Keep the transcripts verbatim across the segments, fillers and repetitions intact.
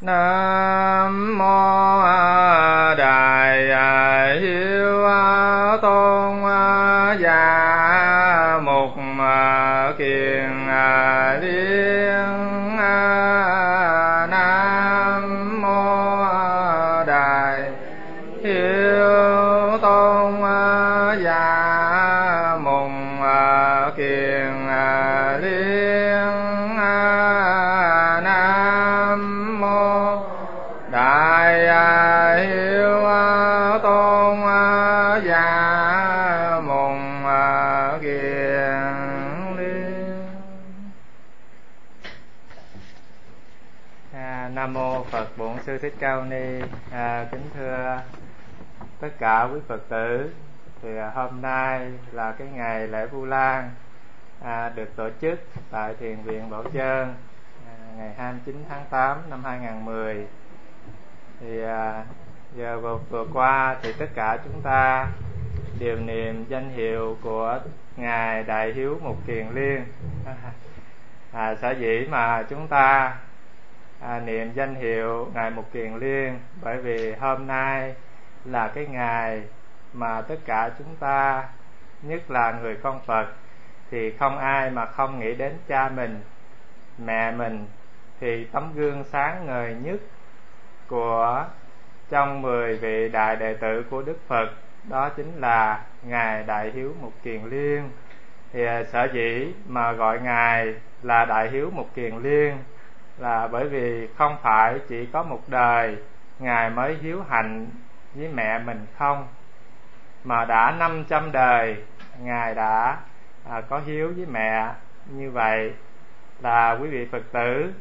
Nam mô Đại Hiếu Tôn Giả Mục Kiền Liên. Nam mô Đại Hiếu Tôn Giả Mục Kiền Liên. Nam mô Đại Hiếu Tôn Giả Mục Kiền Liên. À, Nam mô Phật Bổn Sư Thích Ca Mâu Ni. À, kính thưa tất cả quý Phật tử, thì hôm nay là cái ngày lễ Vu Lan à, được tổ chức tại Thiền viện Bảo Trơn à, ngày hai mươi chín tháng tám năm hai nghìn không trăm mười. Thì à, giờ vừa, vừa qua thì tất cả chúng ta đều niệm danh hiệu của ngài Đại Hiếu Mục Kiền Liên. À, sở dĩ mà chúng ta à, niệm danh hiệu ngài Mục Kiền Liên bởi vì hôm nay là cái ngày mà tất cả chúng ta, nhất là người con Phật, thì không ai mà không nghĩ đến cha mình, mẹ mình. Thì tấm gương sáng ngời nhất của trong mười vị đại đệ tử của Đức Phật đó chính là ngài Đại Hiếu Mục Kiền Liên. Thì sở dĩ mà gọi ngài là Đại Hiếu Mục Kiền Liên là bởi vì không phải chỉ có một đời ngài mới hiếu hạnh với mẹ mình không, mà đã năm trăm đời ngài đã à, có hiếu với mẹ. Như vậy là quý vị Phật tử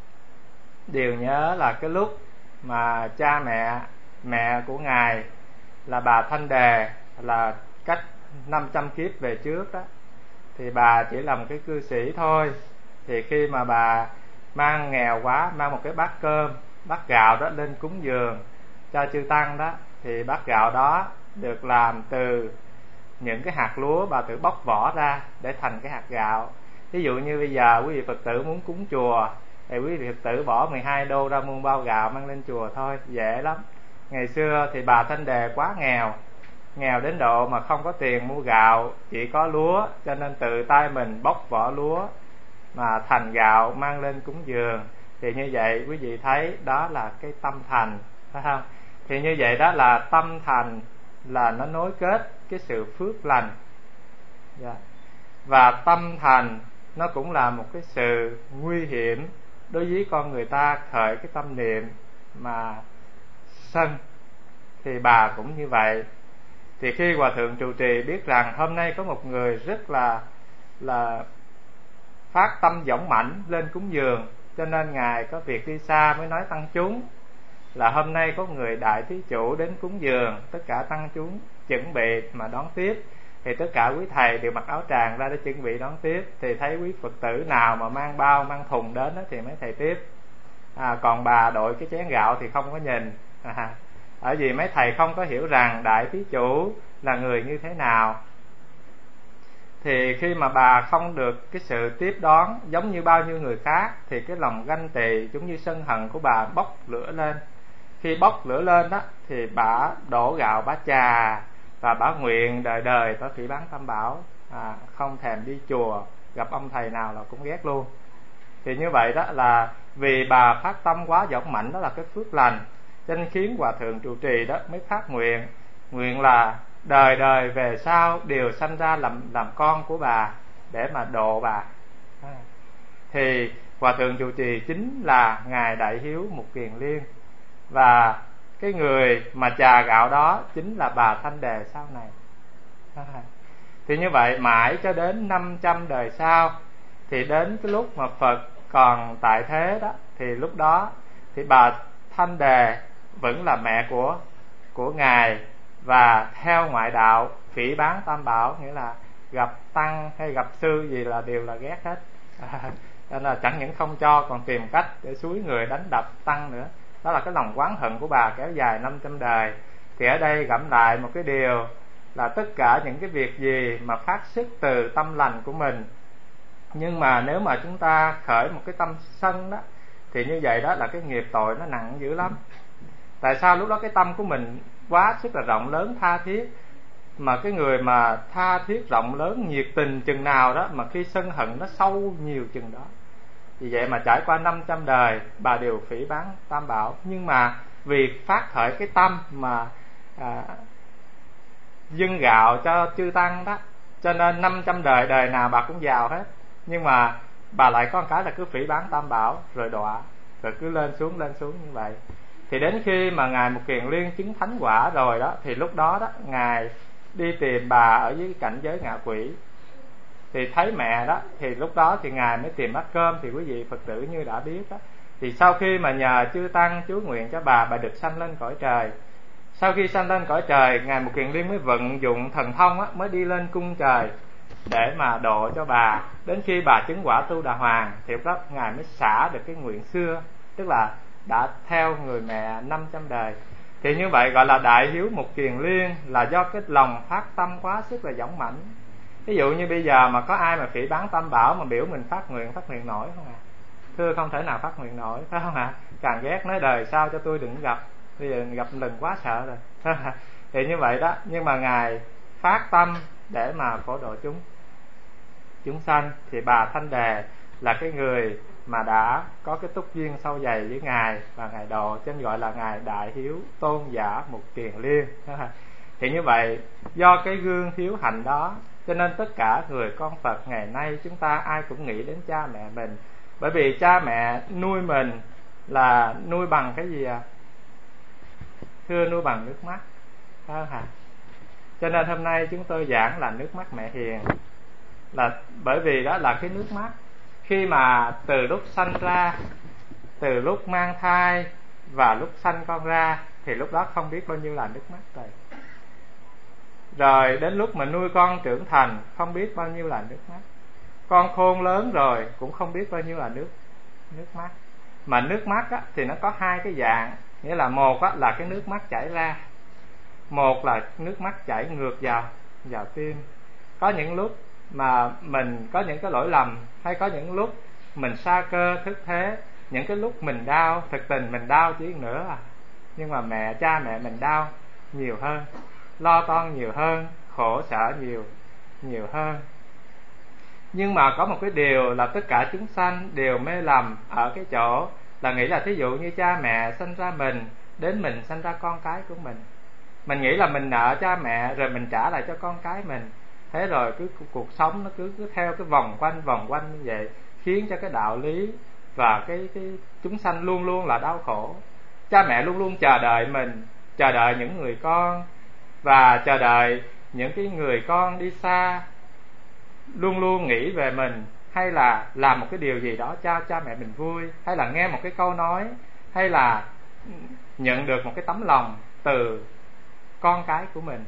đều nhớ là cái lúc mà cha mẹ mẹ của ngài là bà Thanh Đề, là cách năm trăm kiếp về trước đó, thì bà chỉ là một cái cư sĩ thôi. Thì khi mà bà mang nghèo quá, mang một cái bát cơm, bát gạo đó lên cúng dường cho chư tăng đó, thì bát gạo đó được làm từ những cái hạt lúa bà tự bóc vỏ ra để thành cái hạt gạo. Ví dụ như bây giờ quý vị Phật tử muốn cúng chùa thì quý vị Phật tử bỏ mười hai đô ra mua bao gạo mang lên chùa thôi, dễ lắm. Ngày xưa thì bà Thanh Đề quá nghèo, nghèo đến độ mà không có tiền mua gạo, chỉ có lúa, cho nên tự tay mình bóc vỏ lúa mà thành gạo mang lên cúng dường. Thì như vậy quý vị thấy đó là cái tâm thành, phải không? Thì như vậy đó là tâm thành, là nó nối kết cái sự phước lành. Yeah. Và tâm thành nó cũng là một cái sự nguy hiểm đối với con người ta khởi cái tâm niệm mà sân. Thì bà cũng như vậy. Thì khi Hòa Thượng trụ trì biết rằng hôm nay có một người rất là là phát tâm dũng mãnh lên cúng dường, cho nên ngài có việc đi xa mới nói tăng chúng là hôm nay có người đại thí chủ đến cúng dường, tất cả tăng chúng chuẩn bị mà đón tiếp. Thì tất cả quý thầy đều mặc áo tràng ra để chuẩn bị đón tiếp. Thì thấy quý Phật tử nào mà mang bao mang thùng đến đó thì mấy thầy tiếp. À, còn bà đội cái chén gạo thì không có nhìn. À, bởi vì mấy thầy không có hiểu rằng đại thí chủ là người như thế nào. Thì khi mà bà không được cái sự tiếp đón giống như bao nhiêu người khác, thì cái lòng ganh tị giống như sân hận của bà bốc lửa lên. Khi bốc lửa lên đó thì bà đổ gạo bá trà, và bà nguyện đời đời có phỉ bán tam bảo, à, không thèm đi chùa, gặp ông thầy nào là cũng ghét luôn. Thì như vậy đó là vì bà phát tâm quá dũng mãnh, đó là cái phước lành, cho nên khiến Hòa Thượng trụ trì đó mới phát nguyện, nguyện là đời đời về sau đều sanh ra làm làm con của bà để mà độ bà. À, thì Hòa Thượng trụ trì chính là ngài Đại Hiếu Mục Kiền Liên, và cái người mà trà gạo đó chính là bà Thanh Đề sau này. À, thì như vậy mãi cho đến năm trăm đời sau, thì đến cái lúc mà Phật còn tại thế đó, thì lúc đó thì bà Thanh Đề vẫn là mẹ của của ngài, và theo ngoại đạo phỉ báng tam bảo, nghĩa là gặp tăng hay gặp sư gì là đều là ghét hết. À, nên là chẳng những không cho, còn tìm cách để xúi người đánh đập tăng nữa. Đó là cái lòng oán hận của bà kéo dài năm trăm đời. Thì ở đây gẫm lại một cái điều là tất cả những cái việc gì mà phát xuất từ tâm lành của mình, nhưng mà nếu mà chúng ta khởi một cái tâm sân đó, thì như vậy đó là cái nghiệp tội nó nặng dữ lắm. Tại sao? Lúc đó cái tâm của mình quá sức là rộng lớn tha thiết, mà cái người mà tha thiết rộng lớn nhiệt tình chừng nào đó, mà khi sân hận nó sâu nhiều chừng đó. Vì vậy mà trải qua năm trăm đời bà đều phỉ báng Tam Bảo. Nhưng mà vì phát khởi cái tâm mà à, dâng gạo cho chư tăng đó, cho nên năm trăm đời đời nào bà cũng giàu hết. Nhưng mà bà lại có một cái là cứ phỉ báng Tam Bảo rồi đọa, rồi cứ lên xuống lên xuống như vậy. Thì đến khi mà ngài Mục Kiền Liên chứng thánh quả rồi đó, thì lúc đó đó ngài đi tìm bà ở dưới cảnh giới ngạ quỷ. Thì thấy mẹ đó, thì lúc đó thì ngài mới tìm bát cơm. Thì quý vị Phật tử như đã biết đó, thì sau khi mà nhờ chư tăng chú nguyện cho bà, bà được sanh lên cõi trời. Sau khi sanh lên cõi trời, ngài Mục Kiền Liên mới vận dụng thần thông á, mới đi lên cung trời để mà độ cho bà. Đến khi bà chứng quả Tu Đà Hoàng thì lúc đó ngài mới xả được cái nguyện xưa, tức là đã theo người mẹ năm trăm đời. Thì như vậy gọi là đại hiếu Mục Kiền Liên, là do cái lòng phát tâm quá sức là dũng mãnh. Ví dụ như bây giờ mà có ai mà phỉ báng Tam Bảo mà biểu mình phát nguyện, phát nguyện nổi không ạ? À? Thưa không thể nào phát nguyện nổi, phải không ạ? À? Càng ghét nói đời sao cho tôi đừng gặp, bây giờ gặp lần quá sợ rồi. Thì như vậy đó, nhưng mà ngài phát tâm để mà phổ độ chúng chúng sanh. Thì bà Thanh Đề là cái người mà đã có cái túc duyên sâu dày với ngài, và ngài độ, cho nên gọi là ngài đại hiếu tôn giả Mục Kiền Liên. Thì như vậy do cái gương hiếu hạnh đó, cho nên tất cả người con Phật ngày nay chúng ta ai cũng nghĩ đến cha mẹ mình. Bởi vì cha mẹ nuôi mình là nuôi bằng cái gì à? Thưa, nuôi bằng nước mắt, phải không hả? Cho nên hôm nay chúng tôi giảng là nước mắt mẹ hiền, là bởi vì đó là cái nước mắt khi mà từ lúc sanh ra, từ lúc mang thai và lúc sanh con ra, thì lúc đó không biết bao nhiêu là nước mắt rồi. Rồi đến lúc mà nuôi con trưởng thành không biết bao nhiêu là nước mắt. Con khôn lớn rồi cũng không biết bao nhiêu là nước nước mắt. Mà nước mắt á, thì nó có hai cái dạng. Nghĩa là một á, là cái nước mắt chảy ra, một là nước mắt chảy ngược vào vào tim. Có những lúc mà mình có những cái lỗi lầm, hay có những lúc mình sa cơ thức thế, những cái lúc mình đau, thực tình mình đau chỉ nữa à. Nhưng mà mẹ cha mẹ mình đau nhiều hơn, lo toan nhiều hơn, khổ sở nhiều nhiều hơn. Nhưng mà có một cái điều là tất cả chúng sanh đều mê lầm ở cái chỗ là nghĩ là thí dụ như cha mẹ sinh ra mình, đến mình sinh ra con cái của mình, mình nghĩ là mình nợ cha mẹ rồi mình trả lại cho con cái mình. Thế rồi cứ cuộc sống nó cứ cứ theo cái vòng quanh vòng quanh như vậy, khiến cho cái đạo lý và cái cái chúng sanh luôn luôn là đau khổ. Cha mẹ luôn luôn chờ đợi mình, chờ đợi những người con, và chờ đợi những cái người con đi xa luôn luôn nghĩ về mình, hay là làm một cái điều gì đó cho cha mẹ mình vui, hay là nghe một cái câu nói, hay là nhận được một cái tấm lòng từ con cái của mình,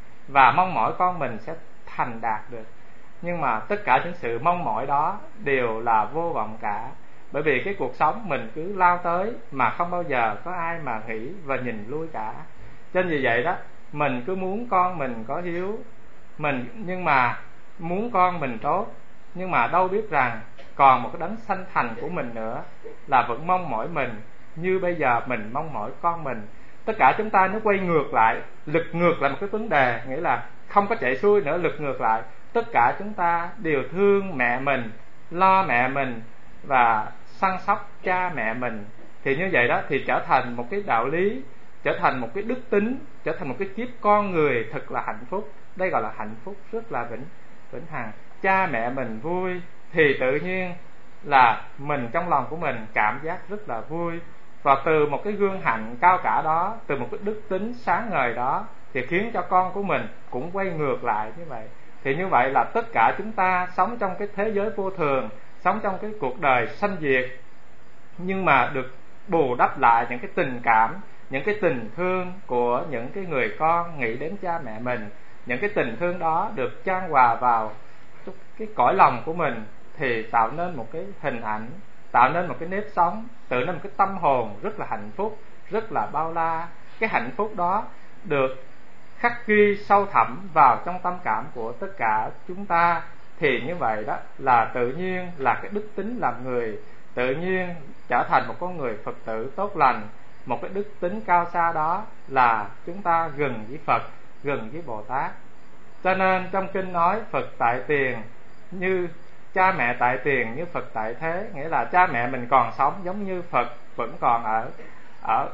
và mong mỏi con mình sẽ thành đạt được. Nhưng mà tất cả những sự mong mỏi đó đều là vô vọng cả. Bởi vì cái cuộc sống mình cứ lao tới mà không bao giờ có ai mà nghĩ và nhìn lui cả. Cho nên vì vậy đó, mình cứ muốn con mình có hiếu, mình nhưng mà muốn con mình tốt, nhưng mà đâu biết rằng còn một cái đấng sanh thành của mình nữa là vẫn mong mỏi mình như bây giờ mình mong mỏi con mình. Tất cả chúng ta nó quay ngược lại, lật ngược lại một cái vấn đề, nghĩa là không có chạy xuôi nữa, lật ngược lại. Tất cả chúng ta đều thương mẹ mình, lo mẹ mình và săn sóc cha mẹ mình. Thì như vậy đó thì trở thành một cái đạo lý, trở thành một cái đức tính, trở thành một cái kiếp con người thật là hạnh phúc. Đây gọi là hạnh phúc rất là vĩnh vĩnh hằng. Cha mẹ mình vui thì tự nhiên là mình trong lòng của mình cảm giác rất là vui. Và từ một cái gương hạnh cao cả đó, từ một cái đức tính sáng ngời đó, thì khiến cho con của mình cũng quay ngược lại như vậy. Thì như vậy là tất cả chúng ta sống trong cái thế giới vô thường, sống trong cái cuộc đời sanh diệt, nhưng mà được bù đắp lại những cái tình cảm, những cái tình thương của những cái người con nghĩ đến cha mẹ mình. Những cái tình thương đó được chan hòa vào cái cõi lòng của mình, thì tạo nên một cái hình ảnh, tạo nên một cái nếp sống, tạo nên một cái tâm hồn rất là hạnh phúc, rất là bao la. Cái hạnh phúc đó được khắc ghi sâu thẳm vào trong tâm cảm của tất cả chúng ta. Thì như vậy đó là tự nhiên là cái đức tính làm người tự nhiên trở thành một con người Phật tử tốt lành. Một cái đức tính cao xa đó là chúng ta gần với Phật, gần với Bồ Tát. Cho nên trong kinh nói Phật tại tiền như cha mẹ tại tiền như Phật tại thế, nghĩa là cha mẹ mình còn sống giống như Phật vẫn còn ở ở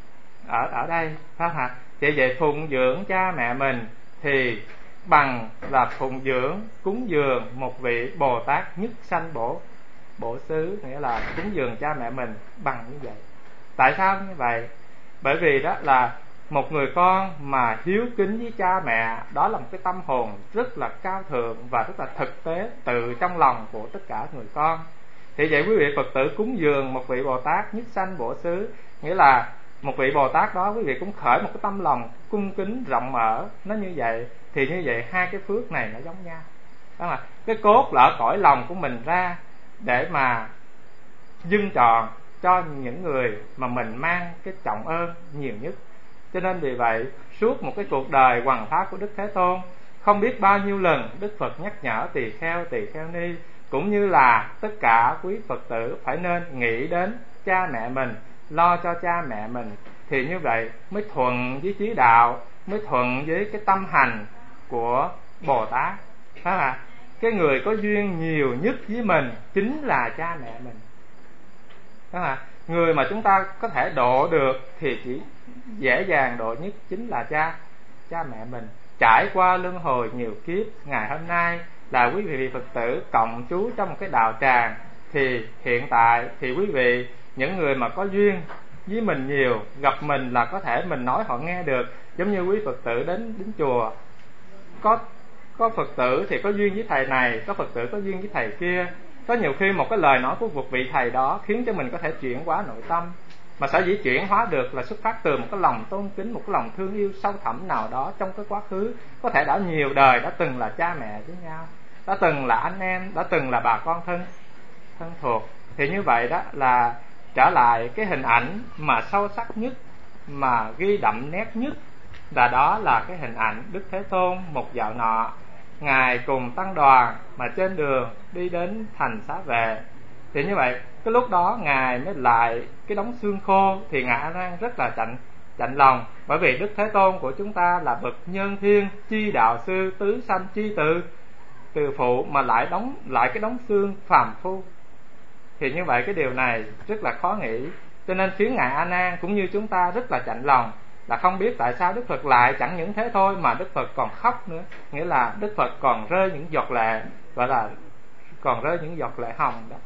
ở ở đây, phải không ạ? Vậy vậy phụng dưỡng cha mẹ mình thì bằng là phụng dưỡng, cúng dường một vị Bồ Tát nhất sanh bổ bổ xứ, nghĩa là cúng dường cha mẹ mình bằng như vậy. Tại sao như vậy? Bởi vì đó là một người con mà hiếu kính với cha mẹ, đó là một cái tâm hồn rất là cao thượng và rất là thực tế từ trong lòng của tất cả người con. Thì vậy quý vị Phật tử cúng dường một vị Bồ Tát nhất sanh bổ xứ, nghĩa là một vị Bồ Tát đó quý vị cũng khởi một cái tâm lòng cung kính rộng mở, nó như vậy. Thì như vậy hai cái phước này nó giống nhau, đó là cái cốt là ở cõi lòng của mình ra để mà dâng trọn cho những người mà mình mang cái trọng ơn nhiều nhất. Cho nên vì vậy suốt một cái cuộc đời hoằng pháp của Đức Thế Tôn, không biết bao nhiêu lần Đức Phật nhắc nhở tỳ kheo tỳ kheo ni cũng như là tất cả quý Phật tử phải nên nghĩ đến cha mẹ mình, lo cho cha mẹ mình, thì như vậy mới thuận với chí đạo, mới thuận với cái tâm hành của Bồ Tát. Phải không ạ? Cái người có duyên nhiều nhất với mình chính là cha mẹ mình. Phải không ạ? Người mà chúng ta có thể độ được thì chỉ dễ dàng độ nhất chính là cha cha mẹ mình. Trải qua luân hồi nhiều kiếp, ngày hôm nay là quý vị Phật tử cộng trú trong một cái đạo tràng, thì hiện tại thì quý vị những người mà có duyên với mình nhiều, gặp mình là có thể mình nói họ nghe được. Giống như quý Phật tử đến đến chùa, có có Phật tử thì có duyên với thầy này, có Phật tử có duyên với thầy kia. Có nhiều khi một cái lời nói của một vị thầy đó khiến cho mình có thể chuyển hóa nội tâm. Mà sở dĩ chuyển hóa được là xuất phát từ một cái lòng tôn kính, một cái lòng thương yêu sâu thẳm nào đó trong cái quá khứ. Có thể đã nhiều đời đã từng là cha mẹ với nhau, đã từng là anh em, đã từng là bà con thân thân thuộc. Thì như vậy đó là trở lại cái hình ảnh mà sâu sắc nhất, mà ghi đậm nét nhất, là đó là cái hình ảnh Đức Thế Tôn một dạo nọ Ngài cùng tăng đoàn mà trên đường đi đến thành Xá Vệ. Thì như vậy cái lúc đó Ngài mới lại cái đống xương khô, thì Ngài A Nan rất là chạnh chạnh lòng, bởi vì Đức Thế Tôn của chúng ta là bậc nhân thiên, chi đạo sư, tứ sanh chi từ từ phụ, mà lại đóng lại cái đống xương phàm phu. Thì như vậy cái điều này rất là khó nghĩ, cho nên khiến Ngài A Nan cũng như chúng ta rất là chạnh lòng, là không biết tại sao Đức Phật lại chẳng những thế thôi mà Đức Phật còn khóc nữa, nghĩa là Đức Phật còn rơi những giọt lệ, gọi là còn rơi những giọt lệ hồng đó.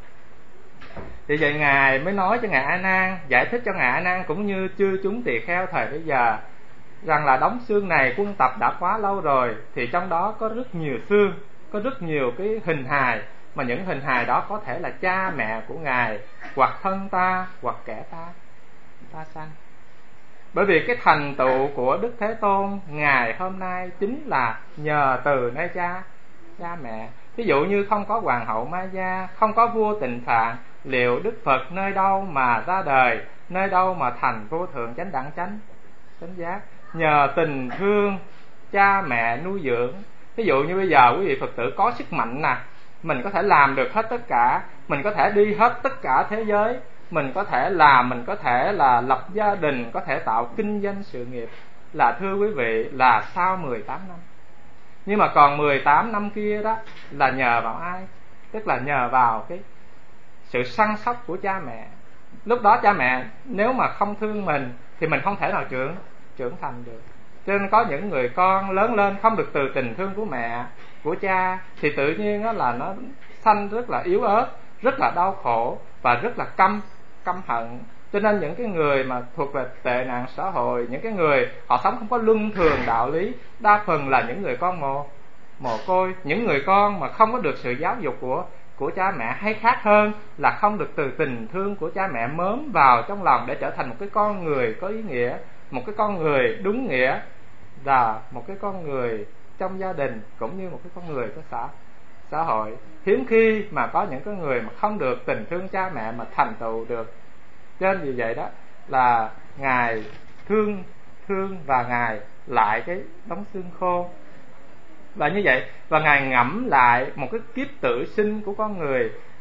Thì vậy Ngài mới nói cho Ngài A Nan, giải thích cho Ngài A Nan cũng như chư chúng tỳ kheo thời bây giờ, rằng là đống xương này quân tập đã quá lâu rồi, thì trong đó có rất nhiều xương, có rất nhiều cái hình hài, mà những hình hài đó có thể là cha mẹ của Ngài, hoặc thân ta, hoặc kẻ ta ta sanh. Bởi vì cái thành tựu của Đức Thế Tôn ngày hôm nay chính là nhờ từ nơi cha cha mẹ. Ví dụ như không có hoàng hậu Maya, không có vua Tịnh Phạn, liệu Đức Phật nơi đâu mà ra đời, nơi đâu mà thành vô thượng chánh đẳng chánh chánh giác? Nhờ tình thương cha mẹ nuôi dưỡng. Ví dụ như bây giờ quý vị Phật tử có sức mạnh nè, mình có thể làm được hết tất cả, mình có thể đi hết tất cả thế giới, mình có thể làm, mình có thể là lập gia đình, có thể tạo kinh doanh sự nghiệp, là thưa quý vị là sau mười tám năm. Nhưng mà còn mười tám năm kia đó là nhờ vào ai? Tức là nhờ vào cái sự săn sóc của cha mẹ. Lúc đó cha mẹ nếu mà không thương mình thì mình không thể nào trưởng trưởng thành được. Cho nên có những người con lớn lên không được từ tình thương của mẹ, của cha, thì tự nhiên đó là nó sanh rất là yếu ớt, rất là đau khổ và rất là căm căm hận. Cho nên những cái người mà thuộc về tệ nạn xã hội, những cái người họ sống không có luân thường đạo lý, đa phần là những người con mồ mồ côi, những người con mà không có được sự giáo dục của của cha mẹ, hay khác hơn là không được từ tình thương của cha mẹ mớm vào trong lòng để trở thành một cái con người có ý nghĩa, một cái con người đúng nghĩa, là một cái con người trong gia đình cũng như một cái con người của xã xã hội. Hiếm khi mà có những cái người mà không được tình thương cha mẹ mà thành tựu được. Trên vì vậy đó là Ngài thương thương và Ngài lại cái đống xương khô. Và như vậy, và Ngài ngẫm lại một cái kiếp tự sinh của con người,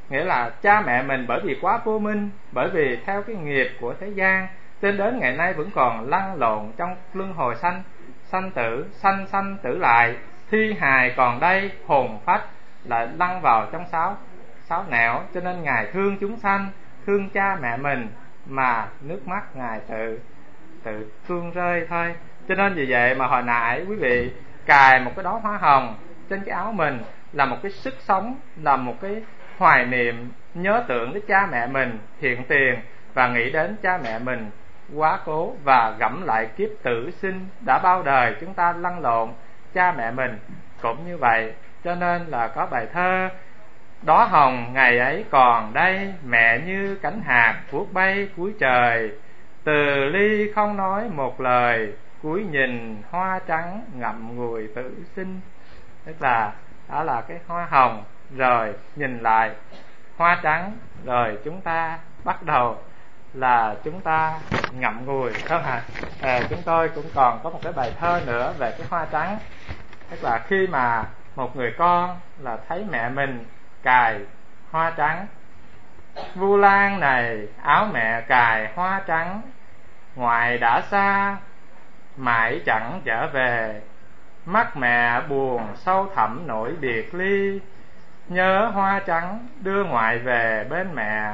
nghĩa là cha mẹ mình bởi vì quá vô minh, bởi vì theo cái nghiệp của thế gian, cho đến ngày nay vẫn còn lăn lộn trong luân hồi sanh sanh tử, sanh sanh tử lại, thi hài còn đây, hồn phách lại lăn vào trong sáu sáu nẻo. Cho nên Ngài thương chúng sanh, thương cha mẹ mình mà nước mắt Ngài tự tự tuôn rơi thôi. Cho nên vì vậy mà hồi nãy quý vị cài một cái đóa hoa hồng trên cái áo mình là một cái sức sống, là một cái hoài niệm nhớ tưởng đến cha mẹ mình hiện tiền, và nghĩ đến cha mẹ mình quá cố, và gẫm lại kiếp tử sinh đã bao đời chúng ta lăn lộn. Cha mẹ mình cũng như vậy. Cho nên là có bài thơ: đóa hồng ngày ấy còn đây, mẹ như cánh hạt vuốt bay cuối trời, từ ly không nói một lời, cúi nhìn hoa trắng ngậm ngùi tự sinh. Tức là đó là cái hoa hồng, rồi nhìn lại hoa trắng, rồi chúng ta bắt đầu là chúng ta ngậm ngùi, không hả? À, chúng tôi cũng còn có một cái bài thơ nữa về cái hoa trắng. Tức là khi mà một người con là thấy mẹ mình cài hoa trắng: Vu Lan này áo mẹ cài hoa trắng, ngoại đã xa mãi chẳng trở về, mắt mẹ buồn sâu thẳm nỗi biệt ly, nhớ hoa trắng đưa ngoại về bên mẹ.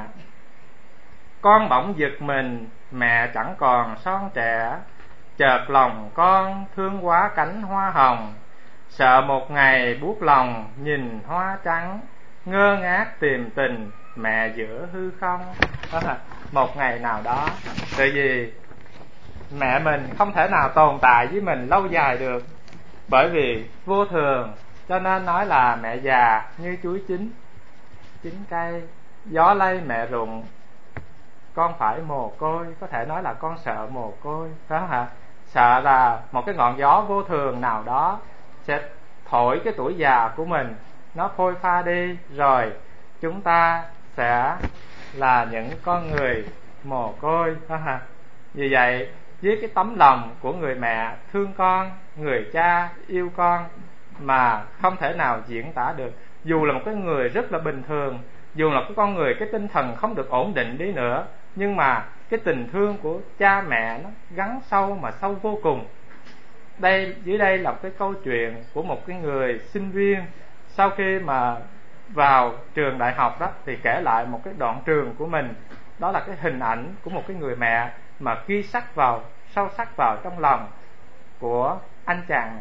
Con bỗng giật mình, mẹ chẳng còn son trẻ, chợt lòng con thương quá cánh hoa hồng, sợ một ngày buốt lòng nhìn hoa trắng, ngơ ngác tìm tình mẹ giữa hư không. Đó là một ngày nào đó, tại vì mẹ mình không thể nào tồn tại với mình lâu dài được, bởi vì vô thường, cho nên nói là mẹ già như chuối chín chín cây, gió lay mẹ rụng, con phải mồ côi. Có thể nói là con sợ mồ côi, phải không hả? Sợ là một cái ngọn gió vô thường nào đó sẽ thổi cái tuổi già của mình, nó phôi pha đi, rồi chúng ta sẽ là những con người mồ côi, phải không hả? Vì vậy, với cái tấm lòng của người mẹ thương con, người cha yêu con mà không thể nào diễn tả được. Dù là một cái người rất là bình thường, dù là cái con người cái tinh thần không được ổn định đi nữa, nhưng mà cái tình thương của cha mẹ nó gắn sâu mà sâu vô cùng. Đây, dưới đây là một cái câu chuyện của một cái người sinh viên sau khi mà vào trường đại học đó, thì kể lại một cái đoạn trường của mình. Đó là cái hình ảnh của một cái người mẹ mà ghi sắc vào, sâu sắc vào trong lòng của anh chàng.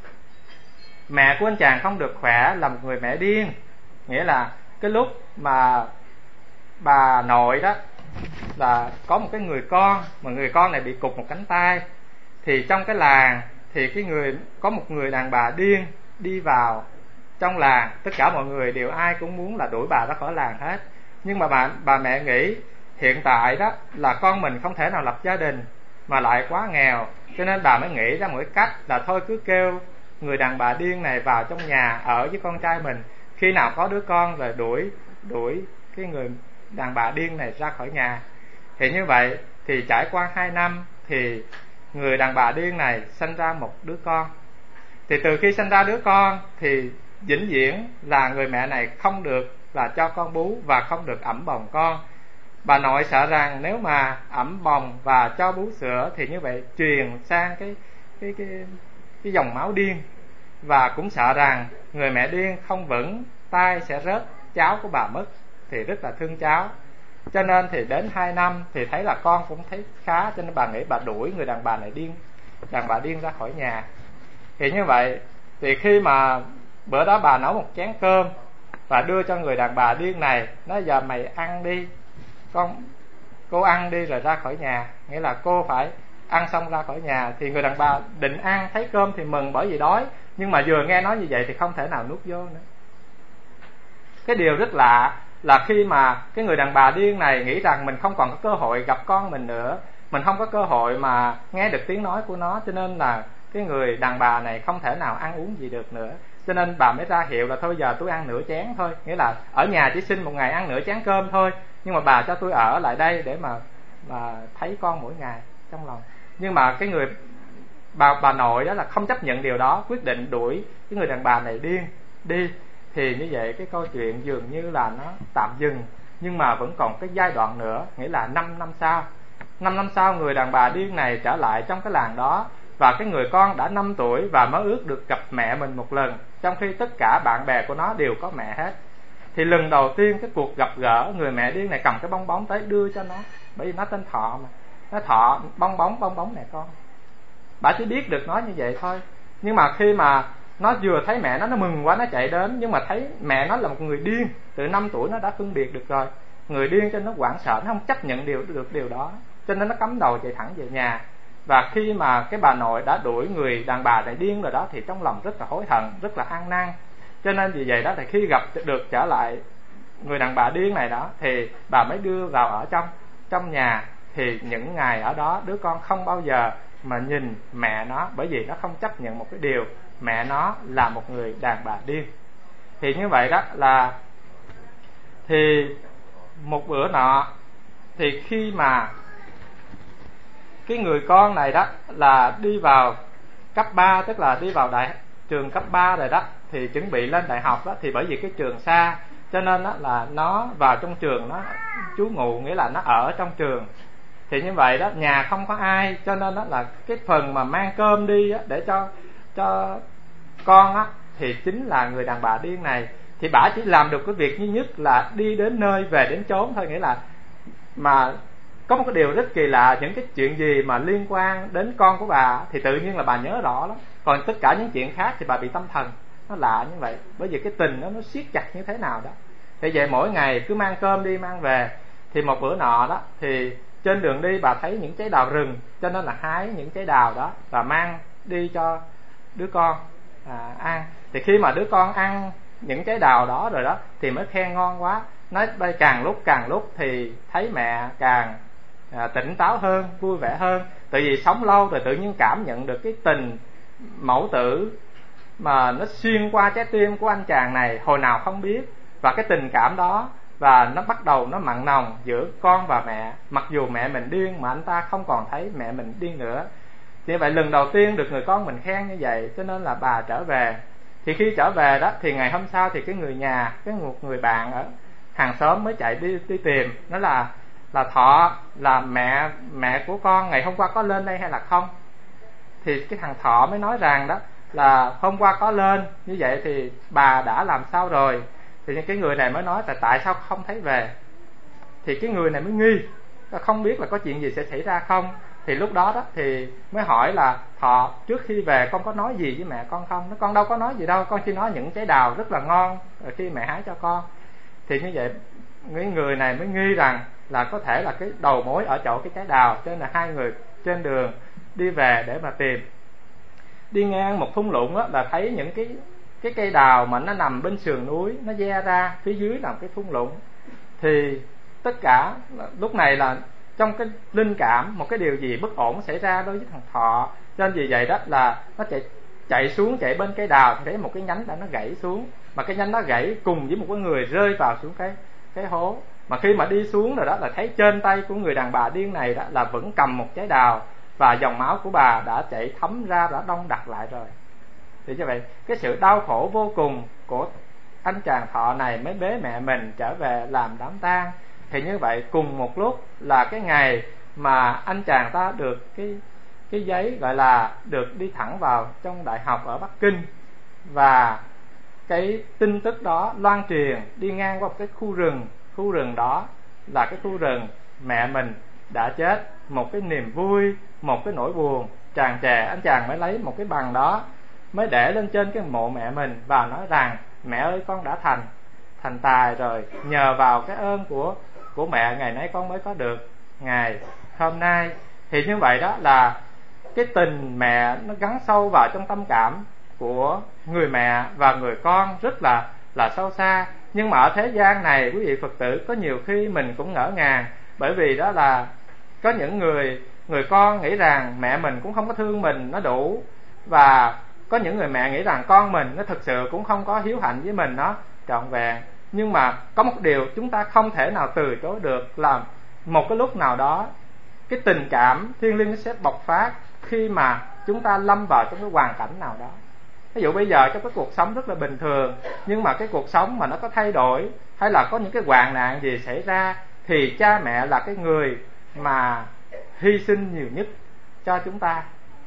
Mẹ của anh chàng không được khỏe, là một người mẹ điên. Nghĩa là cái lúc mà bà nội đó là có một cái người con, mà người con này bị cụt một cánh tay, thì trong cái làng thì cái người có một người đàn bà điên đi vào trong làng. Tất cả mọi người đều ai cũng muốn là đuổi bà ra khỏi làng hết. Nhưng mà bà, bà mẹ nghĩ hiện tại đó là con mình không thể nào lập gia đình, mà lại quá nghèo, cho nên bà mới nghĩ ra một cái cách là thôi cứ kêu người đàn bà điên này vào trong nhà ở với con trai mình, khi nào có đứa con rồi đuổi đuổi cái người đàn bà điên này ra khỏi nhà. Thì như vậy thì trải qua hai năm thì người đàn bà điên này sanh ra một đứa con. Thì từ khi sanh ra đứa con thì vĩnh viễn là người mẹ này không được là cho con bú và không được ẵm bồng con. Bà nội sợ rằng nếu mà ẵm bồng và cho bú sữa thì như vậy truyền sang cái cái cái cái dòng máu điên, và cũng sợ rằng người mẹ điên không vững tay sẽ rớt cháu của bà mất, thì rất là thương cháu. Cho nên thì đến hai năm thì thấy là con cũng thấy khá, cho nên bà nghĩ bà đuổi người đàn bà này điên, đàn bà điên ra khỏi nhà. Thì như vậy thì khi mà bữa đó bà nấu một chén cơm và đưa cho người đàn bà điên này, nói giờ mày ăn đi, con cô ăn đi rồi ra khỏi nhà. Nghĩa là cô phải ăn xong ra khỏi nhà. Thì người đàn bà định ăn, thấy cơm thì mừng bởi vì đói, nhưng mà vừa nghe nói như vậy thì không thể nào nuốt vô nữa. Cái điều rất lạ là khi mà cái người đàn bà điên này nghĩ rằng mình không còn có cơ hội gặp con mình nữa, mình không có cơ hội mà nghe được tiếng nói của nó, cho nên là cái người đàn bà này không thể nào ăn uống gì được nữa. Cho nên bà mới ra hiệu là thôi giờ tôi ăn nửa chén thôi, nghĩa là ở nhà chỉ xin một ngày ăn nửa chén cơm thôi, nhưng mà bà cho tôi ở lại đây để mà mà thấy con mỗi ngày trong lòng. Nhưng mà cái người bà bà nội đó là không chấp nhận điều đó, quyết định đuổi cái người đàn bà này điên đi. thì như vậy cái câu chuyện dường như là nó tạm dừng, nhưng mà vẫn còn cái giai đoạn nữa, nghĩa là năm năm sau. Năm năm sau người đàn bà điên này trở lại trong cái làng đó, và cái người con đã năm tuổi và mới ước được gặp mẹ mình một lần, trong khi tất cả bạn bè của nó đều có mẹ hết. Thì lần đầu tiên cái cuộc gặp gỡ, người mẹ điên này cầm cái bong bóng tới đưa cho nó, bởi vì nó tên Thọ mà. Nó Thọ, bong bóng, bong bóng mẹ con. Bà chỉ biết được nói như vậy thôi. Nhưng mà khi mà nó vừa thấy mẹ nó, nó mừng quá, nó chạy đến. Nhưng mà thấy mẹ nó là một người điên, từ năm tuổi nó đã phân biệt được rồi. Người điên cho nên nó hoảng sợ, nó không chấp nhận điều, được điều đó, cho nên nó cắm đầu chạy thẳng về nhà. Và khi mà cái bà nội đã đuổi người đàn bà này điên rồi đó, thì trong lòng rất là hối hận, rất là ăn năn. Cho nên vì vậy đó, thì khi gặp được trở lại người đàn bà điên này đó, thì bà mới đưa vào ở trong trong nhà. Thì những ngày ở đó, đứa con không bao giờ mà nhìn mẹ nó, bởi vì nó không chấp nhận một cái điều mẹ nó là một người đàn bà điên. Thì như vậy đó là thì một bữa nọ, thì khi mà cái người con này đó là đi vào cấp ba, tức là đi vào đại trường cấp ba rồi đó, thì chuẩn bị lên đại học đó, thì bởi vì cái trường xa, cho nên đó là nó vào trong trường nó trú ngụ, nghĩa là nó ở trong trường. Thì như vậy đó, nhà không có ai, cho nên đó là cái phần mà mang cơm đi á, để cho cho con á, thì chính là người đàn bà điên này. Thì bả chỉ làm được cái việc duy nhất là đi đến nơi về đến chốn thôi, nghĩa là mà có một cái điều rất kỳ lạ, những cái chuyện gì mà liên quan đến con của bà thì tự nhiên là bà nhớ rõ lắm, còn tất cả những chuyện khác thì bà bị tâm thần. Nó lạ như vậy, bởi vì cái tình nó nó siết chặt như thế nào đó. Thế vậy mỗi ngày cứ mang cơm đi mang về. Thì một bữa nọ đó, thì trên đường đi bà thấy những trái đào rừng, cho nên là hái những trái đào đó và mang đi cho đứa con à, ăn. Thì khi mà đứa con ăn những trái đào đó rồi đó, thì mới khen ngon quá. Nói đây càng lúc càng lúc thì thấy mẹ càng à, tỉnh táo hơn, vui vẻ hơn. Tại vì sống lâu rồi tự nhiên cảm nhận được cái tình mẫu tử mà nó xuyên qua trái tim của anh chàng này hồi nào không biết. Và cái tình cảm đó, và nó bắt đầu nó mặn nồng giữa con và mẹ. Mặc dù mẹ mình điên mà anh ta không còn thấy mẹ mình điên nữa. Như vậy lần đầu tiên được người con mình khen như vậy, cho nên là bà trở về. Thì khi trở về đó, thì ngày hôm sau thì cái người nhà, cái một người bạn ở hàng xóm mới chạy đi đi tìm, nó là là Thọ, là mẹ mẹ của con ngày hôm qua có lên đây hay là không? Thì cái thằng Thọ mới nói rằng đó là hôm qua có lên. Như vậy thì bà đã làm sao rồi? Thì cái người này mới nói là tại sao không thấy về. Thì cái người này mới nghi, không biết là có chuyện gì sẽ xảy ra không. Thì lúc đó đó thì mới hỏi là Thọ, trước khi về con có nói gì với mẹ con không? Nó con đâu có nói gì đâu, con chỉ nói những trái đào rất là ngon rồi khi mẹ hái cho con. Thì như vậy cái người này mới nghi rằng là có thể là cái đầu mối ở chỗ cái trái đào, cho nên là hai người trên đường đi về để mà tìm. Đi ngang một thung lũng á, là thấy những cái cái cây đào mà nó nằm bên sườn núi, nó gieo ra phía dưới là một cái thung lũng. Thì tất cả lúc này là trong cái linh cảm một cái điều gì bất ổn xảy ra đối với thằng Thọ, cho nên vì vậy đó là nó chạy chạy xuống, chạy bên cây đào thì thấy một cái nhánh đã nó gãy xuống, mà cái nhánh nó gãy cùng với một cái người rơi vào xuống cái cái hố. Mà khi mà đi xuống rồi đó là thấy trên tay của người đàn bà điên này đó là vẫn cầm một trái đào, và dòng máu của bà đã chảy thấm ra, đã đông đặc lại rồi. Thì như vậy cái sự đau khổ vô cùng của anh chàng Thọ này mới bế mẹ mình trở về làm đám tang. Thì như vậy cùng một lúc là cái ngày mà anh chàng ta được cái cái giấy gọi là được đi thẳng vào trong đại học ở Bắc Kinh, và cái tin tức đó loan truyền đi ngang qua một cái khu rừng. Khu rừng đó là cái khu rừng mẹ mình đã chết. Một cái niềm vui, một cái nỗi buồn tràn trề, anh chàng mới lấy một cái bằng đó, mới để lên trên cái mộ mẹ mình và nói rằng mẹ ơi, con đã thành thành tài rồi, nhờ vào cái ơn của của mẹ ngày nay con mới có được ngày hôm nay. Thì như vậy đó là cái tình mẹ nó gắn sâu vào trong tâm cảm của người mẹ và người con rất là là sâu xa. Nhưng mà ở thế gian này quý vị Phật tử, có nhiều khi mình cũng ngỡ ngàng, bởi vì đó là có những người người con nghĩ rằng mẹ mình cũng không có thương mình nó đủ, và có những người mẹ nghĩ rằng con mình nó thực sự cũng không có hiếu hạnh với mình nó trọn vẹn. Nhưng mà có một điều chúng ta không thể nào từ chối được là một cái lúc nào đó cái tình cảm thiêng liêng sẽ bộc phát khi mà chúng ta lâm vào trong cái hoàn cảnh nào đó. Ví dụ bây giờ trong cái cuộc sống rất là bình thường, nhưng mà cái cuộc sống mà nó có thay đổi hay là có những cái hoạn nạn gì xảy ra, thì cha mẹ là cái người mà hy sinh nhiều nhất cho chúng ta.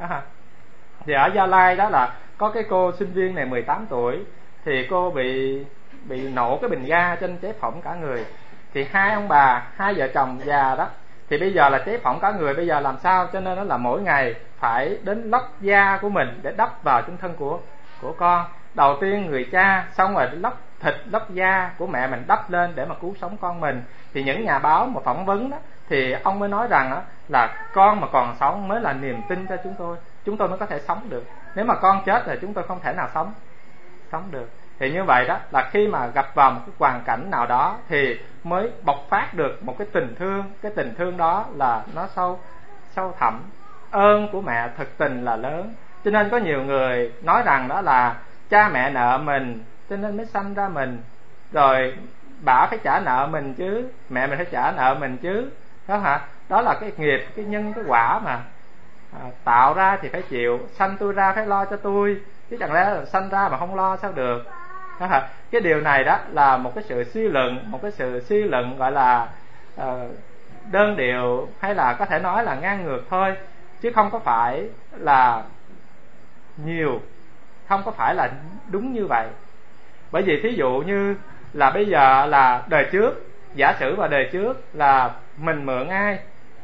Thì ở Gia Lai đó là có cái cô sinh viên này mười tám tuổi, thì cô bị bị nổ cái bình ga trên cháy phỏng cả người. Thì hai ông bà, hai vợ chồng già đó, thì bây giờ là cháy phỏng cả người, bây giờ làm sao? Cho nên đó là mỗi ngày phải đến lóc da của mình để đắp vào trên thân của của con. Đầu tiên người cha, xong rồi lóc thịt, lóc da của mẹ mình đắp lên để mà cứu sống con mình. Thì những nhà báo mà phỏng vấn đó, thì ông mới nói rằng đó, là con mà còn sống mới là niềm tin cho chúng tôi, chúng tôi mới có thể sống được. Nếu mà con chết thì chúng tôi không thể nào sống sống được. Thì như vậy đó, là khi mà gặp vào một cái hoàn cảnh nào đó thì mới bộc phát được một cái tình thương. Cái tình thương đó là nó sâu sâu thẳm. Ơn của mẹ thực tình là lớn. Cho nên có nhiều người nói rằng đó là cha mẹ nợ mình cho nên mới sanh ra mình, rồi bà phải trả nợ mình chứ, mẹ mình phải trả nợ mình chứ, đó hả? Đó là cái nghiệp, cái nhân, cái quả mà à, tạo ra thì phải chịu. Sanh tôi ra phải lo cho tôi, chứ chẳng lẽ là sanh ra mà không lo sao được. Đó hả? Cái điều này đó là một cái sự suy luận, một cái sự suy luận gọi là uh, đơn điệu, hay là có thể nói là ngang ngược thôi, chứ không có phải là nhiều, không có phải là đúng như vậy. Bởi vì thí dụ như là bây giờ là đời trước, giả sử vào đời trước là mình mượn ai,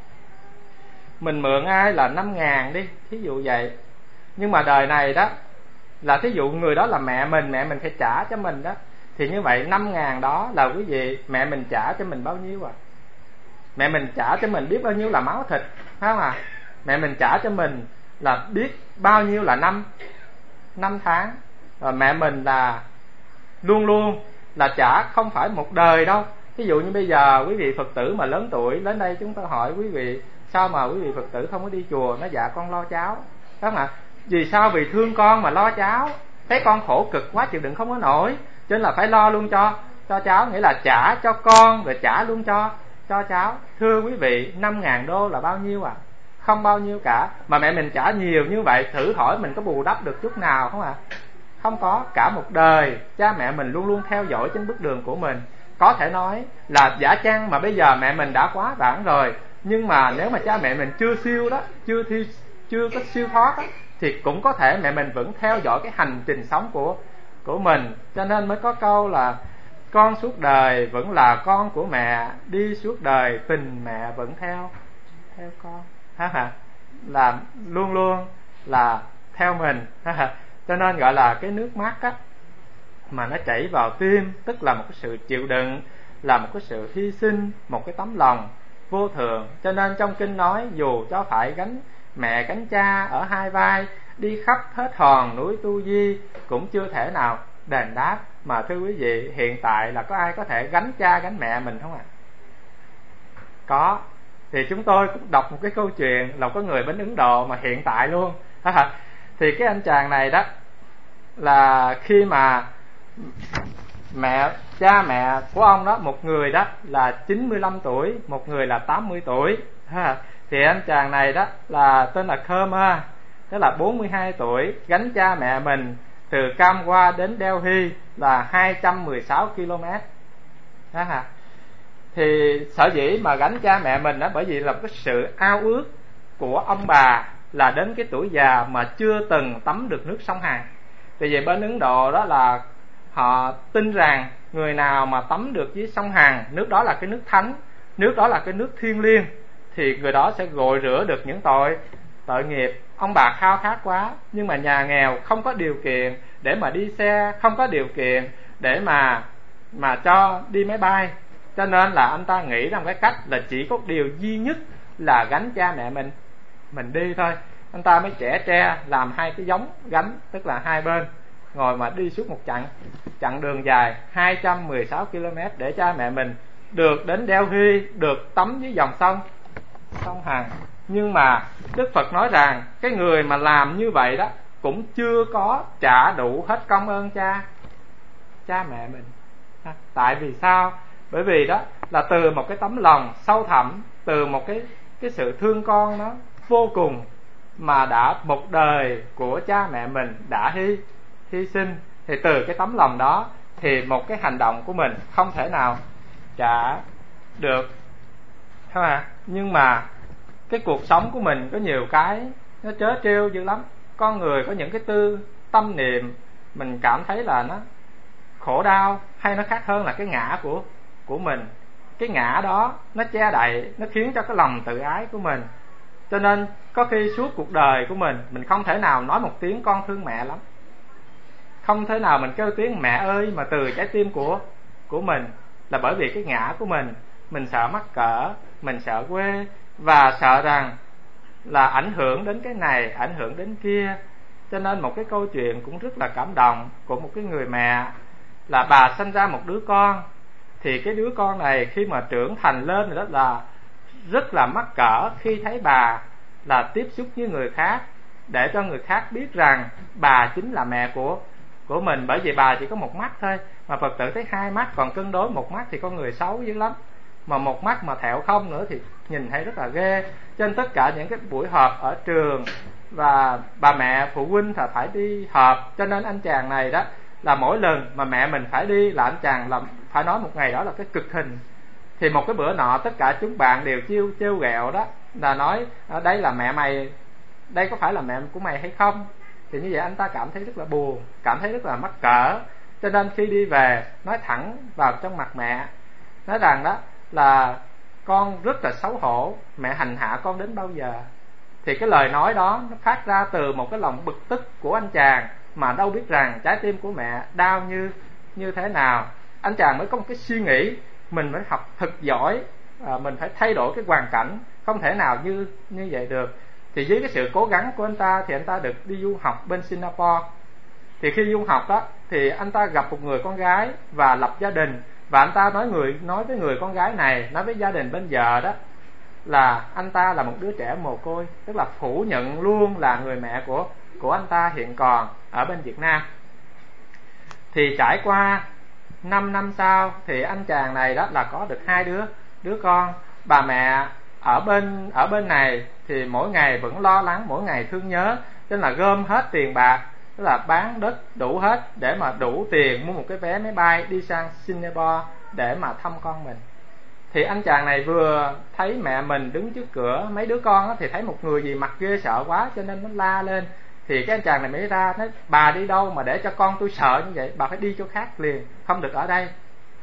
mình mượn ai là năm ngàn đi, thí dụ vậy. Nhưng mà đời này đó là thí dụ người đó là mẹ mình, mẹ mình phải trả cho mình đó, thì như vậy năm ngàn đó là quý vị, mẹ mình trả cho mình bao nhiêu à? Mẹ mình trả cho mình biết bao nhiêu là máu thịt, phải không à? Mẹ mình trả cho mình là biết bao nhiêu là năm năm tháng. Và mẹ mình là luôn luôn là trả không phải một đời đâu. Ví dụ như bây giờ quý vị Phật tử mà lớn tuổi đến đây, chúng tôi hỏi quý vị sao mà quý vị Phật tử không có đi chùa? Nó dạ con lo cháu, phải không ạ? Vì sao? Vì thương con mà lo cháu, thấy con khổ cực quá chịu đựng không có nổi, cho nên là phải lo luôn cho cho cháu, nghĩa là trả cho con rồi trả luôn cho cho cháu. Thưa quý vị, năm ngàn đô là bao nhiêu à? Không bao nhiêu cả. Mà mẹ mình trả nhiều như vậy, thử hỏi mình có bù đắp được chút nào không ạ? À? Không có. Cả một đời cha mẹ mình luôn luôn theo dõi trên bước đường của mình. Có thể nói là giả chăng mà bây giờ mẹ mình đã quá vãng rồi, nhưng mà nếu mà cha mẹ mình chưa siêu đó, chưa thi, chưa có siêu thoát đó, thì cũng có thể mẹ mình vẫn theo dõi cái hành trình sống của của mình. Cho nên mới có câu là con suốt đời vẫn là con của mẹ, đi suốt đời tình mẹ vẫn theo theo con, ha ha, là luôn luôn là theo mình, ha ha. Cho nên gọi là cái nước mắt á mà nó chảy vào tim, tức là một cái sự chịu đựng, là một cái sự hy sinh, một cái tấm lòng vô thường. Cho nên trong kinh nói dù cho phải gánh mẹ gánh cha ở hai vai, đi khắp hết hòn núi Tu Di cũng chưa thể nào đền đáp. Mà thưa quý vị, hiện tại là có ai có thể gánh cha gánh mẹ mình không ạ? À? Có. Thì chúng tôi cũng đọc một cái câu chuyện là có người bên Ấn Độ mà hiện tại luôn. Thì cái anh chàng này đó là khi mà mẹ cha mẹ của ông đó, một người đó là chín mươi lăm tuổi, một người là tám mươi tuổi. Thì anh chàng này đó là tên là Khmer, tức là bốn mươi hai tuổi, gánh cha mẹ mình từ Cam Qua đến Delhi là hai trăm mười sáu ki lô mét. Đó hả? Thì sở dĩ mà gánh cha mẹ mình đó bởi vì là cái sự ao ước của ông bà là đến cái tuổi già mà chưa từng tắm được nước sông Hằng. Vì vậy bên Ấn Độ đó là họ tin rằng người nào mà tắm được dưới sông Hằng, nước đó là cái nước thánh, nước đó là cái nước thiêng liêng, thì người đó sẽ gội rửa được những tội tội nghiệp. Ông bà khao khát quá, nhưng mà nhà nghèo không có điều kiện để mà đi xe, không có điều kiện để mà mà cho đi máy bay, cho nên là anh ta nghĩ rằng cái cách là chỉ có điều duy nhất là gánh cha mẹ mình mình đi thôi. Anh ta mới chẻ tre làm hai cái giống gánh, tức là hai bên ngồi mà đi suốt một chặng chặng đường dài hai trăm mười sáu ki lô mét để cha mẹ mình được đến Delhi, được tắm dưới dòng sông sông Hằng. Nhưng mà Đức Phật nói rằng cái người mà làm như vậy đó cũng chưa có trả đủ hết công ơn cha cha mẹ mình. Tại vì sao? Bởi vì đó là từ một cái tấm lòng sâu thẳm, từ một cái cái sự thương con nó vô cùng, mà đã một đời của cha mẹ mình đã hy hy sinh, thì từ cái tấm lòng đó thì một cái hành động của mình không thể nào trả được, thế mà nhưng mà cái cuộc sống của mình có nhiều cái nó trớ trêu dữ lắm. Con người có những cái tư tâm niệm mình cảm thấy là nó khổ đau, hay nó khác hơn là cái ngã của của mình. Cái ngã đó nó che đậy, nó khiến cho cái lòng tự ái của mình. Cho nên có khi suốt cuộc đời của mình mình không thể nào nói một tiếng con thương mẹ lắm, không thể nào mình kêu tiếng mẹ ơi mà từ trái tim của của mình, là bởi vì cái ngã của mình. Mình sợ mắc cỡ, mình sợ quê, và sợ rằng là ảnh hưởng đến cái này, ảnh hưởng đến kia. Cho nên một cái câu chuyện cũng rất là cảm động của một cái người mẹ, là bà sinh ra một đứa con, thì cái đứa con này khi mà trưởng thành lên rồi đó là rất là mắc cỡ khi thấy bà là tiếp xúc với người khác, để cho người khác biết rằng bà chính là mẹ của của mình. Bởi vì bà chỉ có một mắt thôi, mà Phật tử thấy hai mắt còn cân đối, một mắt thì con người xấu dữ lắm, mà một mắt mà thẹo không nữa thì nhìn thấy rất là ghê. Cho nên tất cả những cái buổi họp ở trường, và bà mẹ phụ huynh là phải đi họp, cho nên anh chàng này đó là mỗi lần mà mẹ mình phải đi là anh chàng làm phải nói một ngày đó là cái cực hình. Thì một cái bữa nọ tất cả chúng bạn đều chiêu trêu ghẹo đó, là nói đây là mẹ mày, đây có phải là mẹ của mày hay không? Thì như vậy anh ta cảm thấy rất là buồn, cảm thấy rất là mắc cỡ. Cho nên khi đi về nói thẳng vào trong mặt mẹ, nói rằng đó là con rất là xấu hổ, mẹ hành hạ con đến bao giờ. Thì cái lời nói đó nó phát ra từ một cái lòng bực tức của anh chàng, mà đâu biết rằng trái tim của mẹ đau như như thế nào. Anh chàng mới có một cái suy nghĩ, mình phải học thật giỏi, à, mình phải thay đổi cái hoàn cảnh, không thể nào như như vậy được. Thì với cái sự cố gắng của anh ta thì anh ta được đi du học bên Singapore. Thì khi du học đó thì anh ta gặp một người con gái và lập gia đình, và anh ta nói người nói với người con gái này, nói với gia đình bên vợ đó, là anh ta là một đứa trẻ mồ côi, tức là phủ nhận luôn là người mẹ của của anh ta hiện còn ở bên Việt Nam. Thì trải qua năm năm sau thì anh chàng này đó là có được hai đứa đứa con. Bà mẹ ở bên ở bên này thì mỗi ngày vẫn lo lắng, mỗi ngày thương nhớ, nên là gom hết tiền bạc, tức là bán đất đủ hết để mà đủ tiền mua một cái vé máy bay đi sang Singapore để mà thăm con mình. Thì anh chàng này vừa thấy mẹ mình đứng trước cửa mấy đứa con đó, thì thấy một người gì mặt ghê sợ quá, cho nên nó la lên. Thì cái anh chàng này mới ra nói, bà đi đâu mà để cho con tôi sợ như vậy, bà phải đi chỗ khác liền, không được ở đây.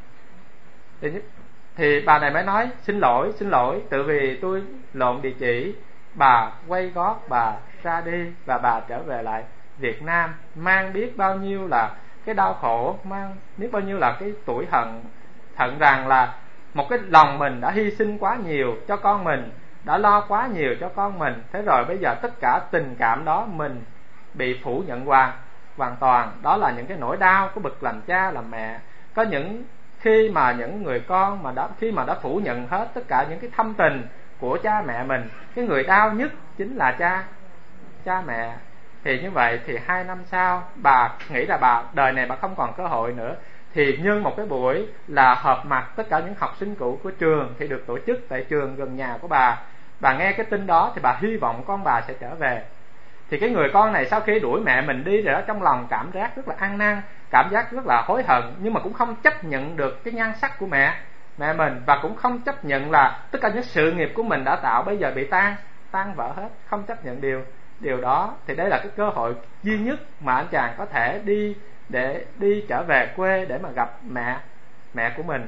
Thì, thì bà này mới nói, xin lỗi, xin lỗi, tự vì tôi lộn địa chỉ. Bà quay gót, bà ra đi, và bà trở về lại Việt Nam, mang biết bao nhiêu là cái đau khổ, mang biết bao nhiêu là cái tủi hận, hận rằng là một cái lòng mình đã hy sinh quá nhiều cho con mình, đã lo quá nhiều cho con mình, thế rồi bây giờ tất cả tình cảm đó mình bị phủ nhận hoàn hoàn toàn. Đó là những cái nỗi đau của bậc làm cha làm mẹ. Có những khi mà những người con mà đã khi mà đã phủ nhận hết tất cả những cái thâm tình của cha mẹ mình, cái người đau nhất chính là cha cha mẹ. Thì như vậy thì hai năm sau bà nghĩ là bà đời này bà không còn cơ hội nữa, thì nhân một cái buổi là họp mặt tất cả những học sinh cũ của trường, thì được tổ chức tại trường gần nhà của bà. Bà nghe cái tin đó thì bà hy vọng con bà sẽ trở về. Thì cái người con này sau khi đuổi mẹ mình đi rồi đó, trong lòng cảm giác rất là ăn năn, cảm giác rất là hối hận, nhưng mà cũng không chấp nhận được cái nhan sắc của mẹ mẹ mình, và cũng không chấp nhận là tất cả những sự nghiệp của mình đã tạo bây giờ bị tan tan vỡ hết, không chấp nhận điều điều đó. Thì đây là cái cơ hội duy nhất mà anh chàng có thể đi để đi trở về quê để mà gặp mẹ mẹ của mình.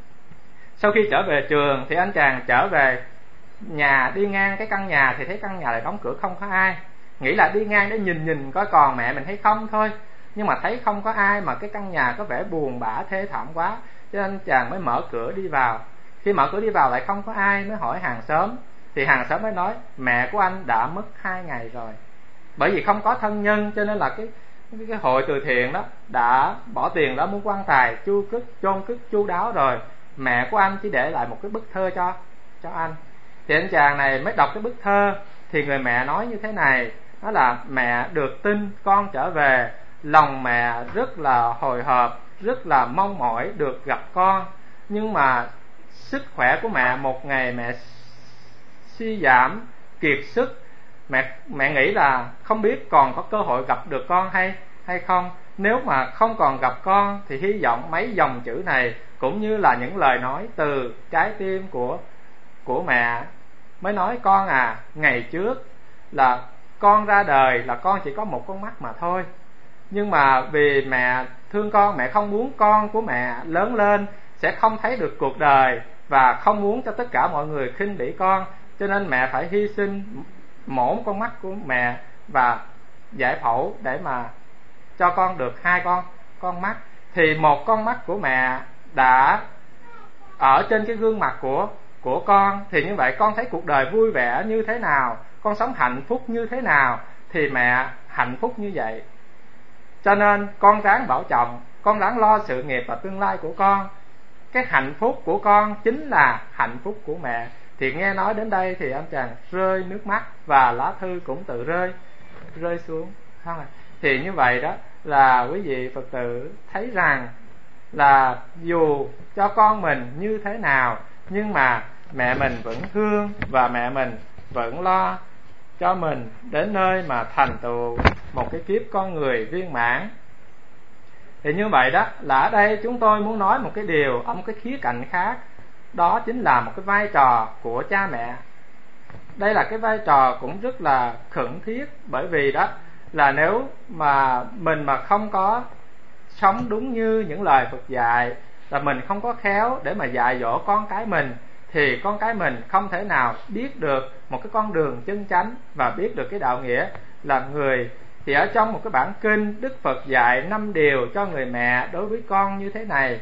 Sau khi trở về trường thì anh chàng trở về nhà, đi ngang cái căn nhà thì thấy căn nhà lại đóng cửa không có ai, nghĩ là đi ngang để nhìn nhìn coi còn mẹ mình hay không thôi, nhưng mà thấy không có ai, mà cái căn nhà có vẻ buồn bã thê thảm quá, cho nên anh chàng mới mở cửa đi vào. Khi mở cửa đi vào lại không có ai, mới hỏi hàng xóm, thì hàng xóm mới nói mẹ của anh đã mất hai ngày rồi. Bởi vì không có thân nhân cho nên là cái cái, cái hội từ thiện đó đã bỏ tiền đó mua quan tài chu cất chôn cất chu đáo rồi, mẹ của anh chỉ để lại một cái bức thơ cho cho anh. Thì anh chàng này mới đọc cái bức thơ, thì người mẹ nói như thế này, đó là mẹ được tin con trở về, lòng mẹ rất là hồi hộp, rất là mong mỏi được gặp con, nhưng mà sức khỏe của mẹ một ngày mẹ suy giảm kiệt sức, mẹ mẹ nghĩ là không biết còn có cơ hội gặp được con hay hay không, nếu mà không còn gặp con thì hy vọng mấy dòng chữ này cũng như là những lời nói từ trái tim của của mẹ mới nói: con à, ngày trước là con ra đời là con chỉ có một con mắt mà thôi, nhưng mà vì mẹ thương con, mẹ không muốn con của mẹ lớn lên sẽ không thấy được cuộc đời và không muốn cho tất cả mọi người khinh bỉ con, cho nên mẹ phải hy sinh mổ con mắt của mẹ và giải phẫu để mà cho con được hai con con mắt. Thì một con mắt của mẹ đã ở trên cái gương mặt của của con, thì như vậy con thấy cuộc đời vui vẻ như thế nào, con sống hạnh phúc như thế nào, thì mẹ hạnh phúc như vậy. Cho nên con ráng bảo trọng, con ráng lo sự nghiệp và tương lai của con. Cái hạnh phúc của con chính là hạnh phúc của mẹ. Thì nghe nói đến đây thì anh chàng rơi nước mắt và lá thư cũng tự rơi rơi xuống. Thì như vậy đó là quý vị Phật tử thấy rằng là dù cho con mình như thế nào, nhưng mà mẹ mình vẫn thương và mẹ mình vẫn lo cho mình đến nơi mà thành tựu một cái kiếp con người viên mãn. Thì như vậy đó là ở đây chúng tôi muốn nói một cái điều ở một cái khía cạnh khác, đó chính là một cái vai trò của cha mẹ. Đây là cái vai trò cũng rất là khẩn thiết, bởi vì đó là nếu mà mình mà không có sống đúng như những lời Phật dạy, là mình không có khéo để mà dạy dỗ con cái mình, thì con cái mình không thể nào biết được một cái con đường chân chánh và biết được cái đạo nghĩa là người. Thì ở trong một cái bản kinh, Đức Phật dạy năm điều cho người mẹ đối với con như thế này: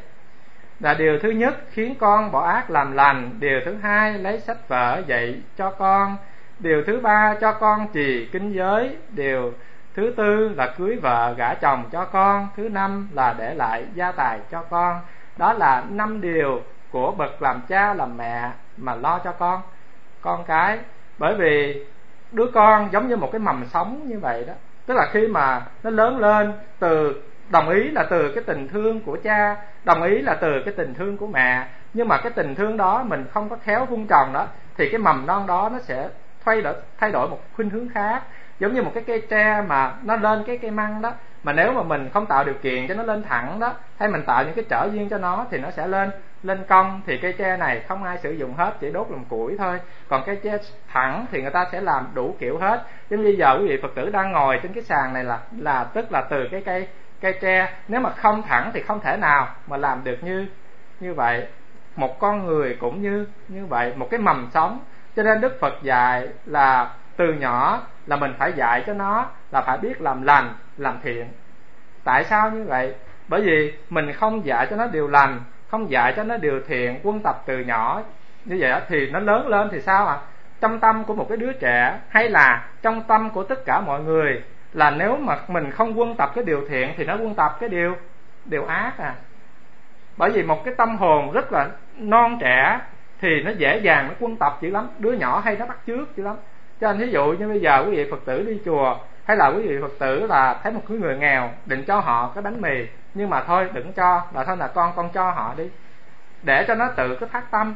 là điều thứ nhất, khiến con bỏ ác làm lành; điều thứ hai, lấy sách vở dạy cho con; điều thứ ba, cho con trì kinh giới; điều thứ tư là cưới vợ gả chồng cho con; thứ năm là để lại gia tài cho con. Đó là năm điều của bậc làm cha làm mẹ mà lo cho con con cái. Bởi vì đứa con giống như một cái mầm sống như vậy đó, tức là khi mà nó lớn lên, từ đồng ý là từ cái tình thương của cha, đồng ý là từ cái tình thương của mẹ, nhưng mà cái tình thương đó mình không có khéo vun trồng đó, thì cái mầm non đó nó sẽ thay đổi thay đổi một khuynh hướng khác. Giống như một cái cây tre mà nó lên cái cây măng đó, mà nếu mà mình không tạo điều kiện cho nó lên thẳng đó, hay mình tạo những cái trở duyên cho nó, thì nó sẽ lên lên cong. Thì cây tre này không ai sử dụng hết, chỉ đốt làm củi thôi. Còn cây tre thẳng thì người ta sẽ làm đủ kiểu hết. Giống như giờ quý vị Phật tử đang ngồi trên cái sàn này là là tức là từ cái cây cây tre. Nếu mà không thẳng thì không thể nào mà làm được như như vậy. Một con người cũng như như vậy, một cái mầm sống. Cho nên Đức Phật dạy là từ nhỏ là mình phải dạy cho nó là phải biết làm lành, làm thiện. Tại sao như vậy? Bởi vì mình không dạy cho nó điều lành, không dạy cho nó điều thiện, quân tập từ nhỏ như vậy đó, thì nó lớn lên thì sao ạ? À? Trong tâm của một cái đứa trẻ, hay là trong tâm của tất cả mọi người, là nếu mà mình không quân tập cái điều thiện thì nó quân tập cái điều điều ác à. Bởi vì một cái tâm hồn rất là non trẻ thì nó dễ dàng nó quân tập dữ lắm. Đứa nhỏ hay nó bắt chước dữ lắm. Cho nên ví dụ như bây giờ quý vị Phật tử đi chùa, hay là quý vị Phật tử là thấy một cái người nghèo, định cho họ cái bánh mì, nhưng mà thôi đừng cho, là thôi là con con cho họ đi, để cho nó tự cái phát tâm,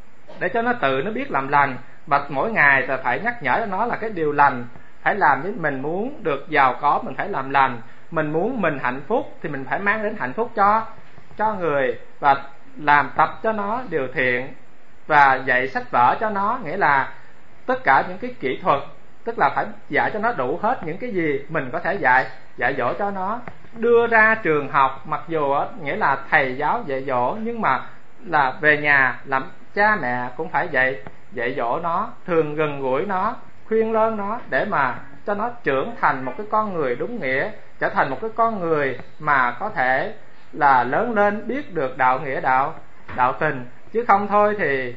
để cho nó tự nó biết làm lành. Và mỗi ngày là phải nhắc nhở cho nó là cái điều lành phải làm. Với mình muốn được giàu có mình phải làm lành, mình muốn mình hạnh phúc thì mình phải mang đến hạnh phúc cho cho người, và làm tập cho nó điều thiện, và dạy sách vở cho nó, nghĩa là tất cả những cái kỹ thuật, tức là phải dạy cho nó đủ hết những cái gì mình có thể dạy dạy dỗ cho nó. Đưa ra trường học, mặc dù nghĩa là thầy giáo dạy dỗ, nhưng mà là về nhà làm cha mẹ cũng phải dạy dạy dỗ nó, thường gần gũi nó, khuyên lơn nó, để mà cho nó trưởng thành một cái con người đúng nghĩa, trở thành một cái con người mà có thể là lớn lên biết được đạo nghĩa, đạo đạo tình. Chứ không thôi thì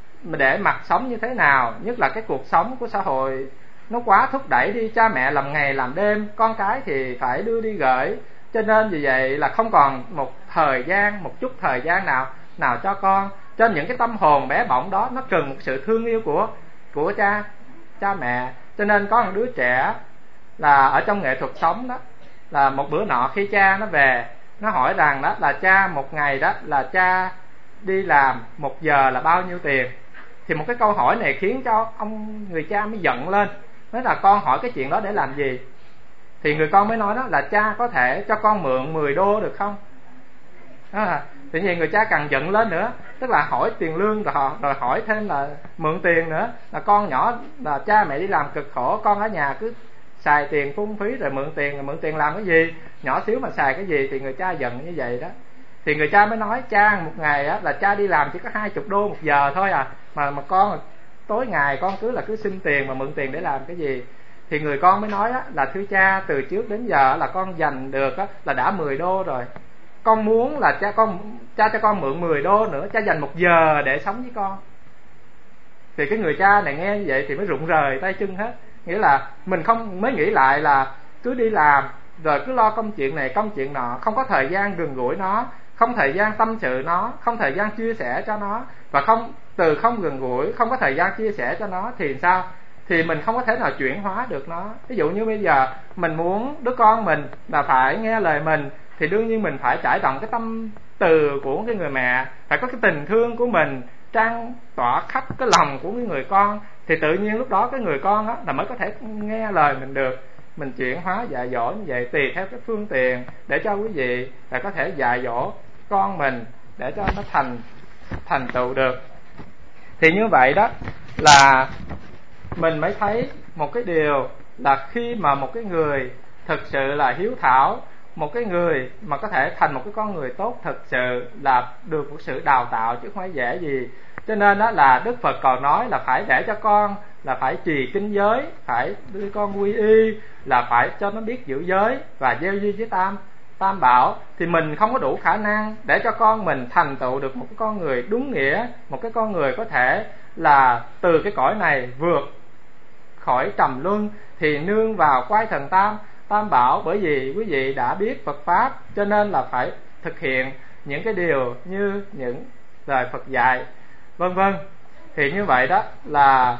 để mặc sống như thế nào, nhất là cái cuộc sống của xã hội nó quá thúc đẩy đi, cha mẹ làm ngày làm đêm, con cái thì phải đưa đi gửi, cho nên vì vậy là không còn một thời gian, một chút thời gian nào nào cho con. Cho những cái tâm hồn bé bỏng đó nó cần một sự thương yêu của của cha cha mẹ. Cho nên có một đứa trẻ là ở trong nghệ thuật sống đó, là một bữa nọ khi cha nó về, nó hỏi rằng đó là cha một ngày đó là cha đi làm một giờ là bao nhiêu tiền. Thì một cái câu hỏi này khiến cho ông người cha mới giận lên, nói là con hỏi cái chuyện đó để làm gì. Thì người con mới nói đó là cha có thể cho con mượn mười đô được không? À, tự nhiên người cha càng giận lên nữa, tức là hỏi tiền lương rồi, rồi hỏi thêm là mượn tiền nữa, là con nhỏ là cha mẹ đi làm cực khổ, con ở nhà cứ xài tiền phung phí rồi mượn tiền, rồi mượn tiền làm cái gì, nhỏ xíu mà xài cái gì. Thì người cha giận như vậy đó. Thì người cha mới nói cha một ngày á, là cha đi làm chỉ có hai chục đô một giờ thôi à, mà mà con tối ngày con cứ là cứ xin tiền mà mượn tiền để làm cái gì. Thì người con mới nói á, là thưa cha, từ trước đến giờ là con dành được á, là đã mười đô rồi, con muốn là cha con cha cho con mượn mười đô nữa, cha dành một giờ để sống với con. Thì cái người cha này nghe như vậy thì mới rụng rời tay chân hết. Nghĩa là mình không mới nghĩ lại là cứ đi làm rồi cứ lo công chuyện này công chuyện nọ, không có thời gian gần gũi nó, không thời gian tâm sự nó, không thời gian chia sẻ cho nó. Và không từ không gần gũi, không có thời gian chia sẻ cho nó thì sao? Thì mình không có thể nào chuyển hóa được nó. Ví dụ như bây giờ mình muốn đứa con mình là phải nghe lời mình, thì đương nhiên mình phải trải rộng cái tâm từ của cái người mẹ, phải có cái tình thương của mình trang tỏa khắp cái lòng của cái người con, thì tự nhiên lúc đó cái người con á là mới có thể nghe lời mình được. Mình chuyển hóa dạy dỗ như vậy tùy theo cái phương tiện để cho quý vị là có thể dạy dỗ con mình để cho nó thành thành tựu được. Thì như vậy đó là mình mới thấy một cái điều là khi mà một cái người thực sự là hiếu thảo, một cái người mà có thể thành một cái con người tốt thực sự là được một sự đào tạo chứ không phải dễ gì. Cho nên đó là Đức Phật còn nói là phải để cho con là phải trì kinh giới, phải đưa con quy y, là phải cho nó biết giữ giới và gieo duyên với tam tam bảo. Thì mình không có đủ khả năng để cho con mình thành tựu được một cái con người đúng nghĩa, một cái con người có thể là từ cái cõi này vượt khỏi trầm luân, thì nương vào quay thần tam tam bảo. Bởi vì quý vị đã biết Phật pháp cho nên là phải thực hiện những cái điều như những lời Phật dạy, vân vân. Thì như vậy đó là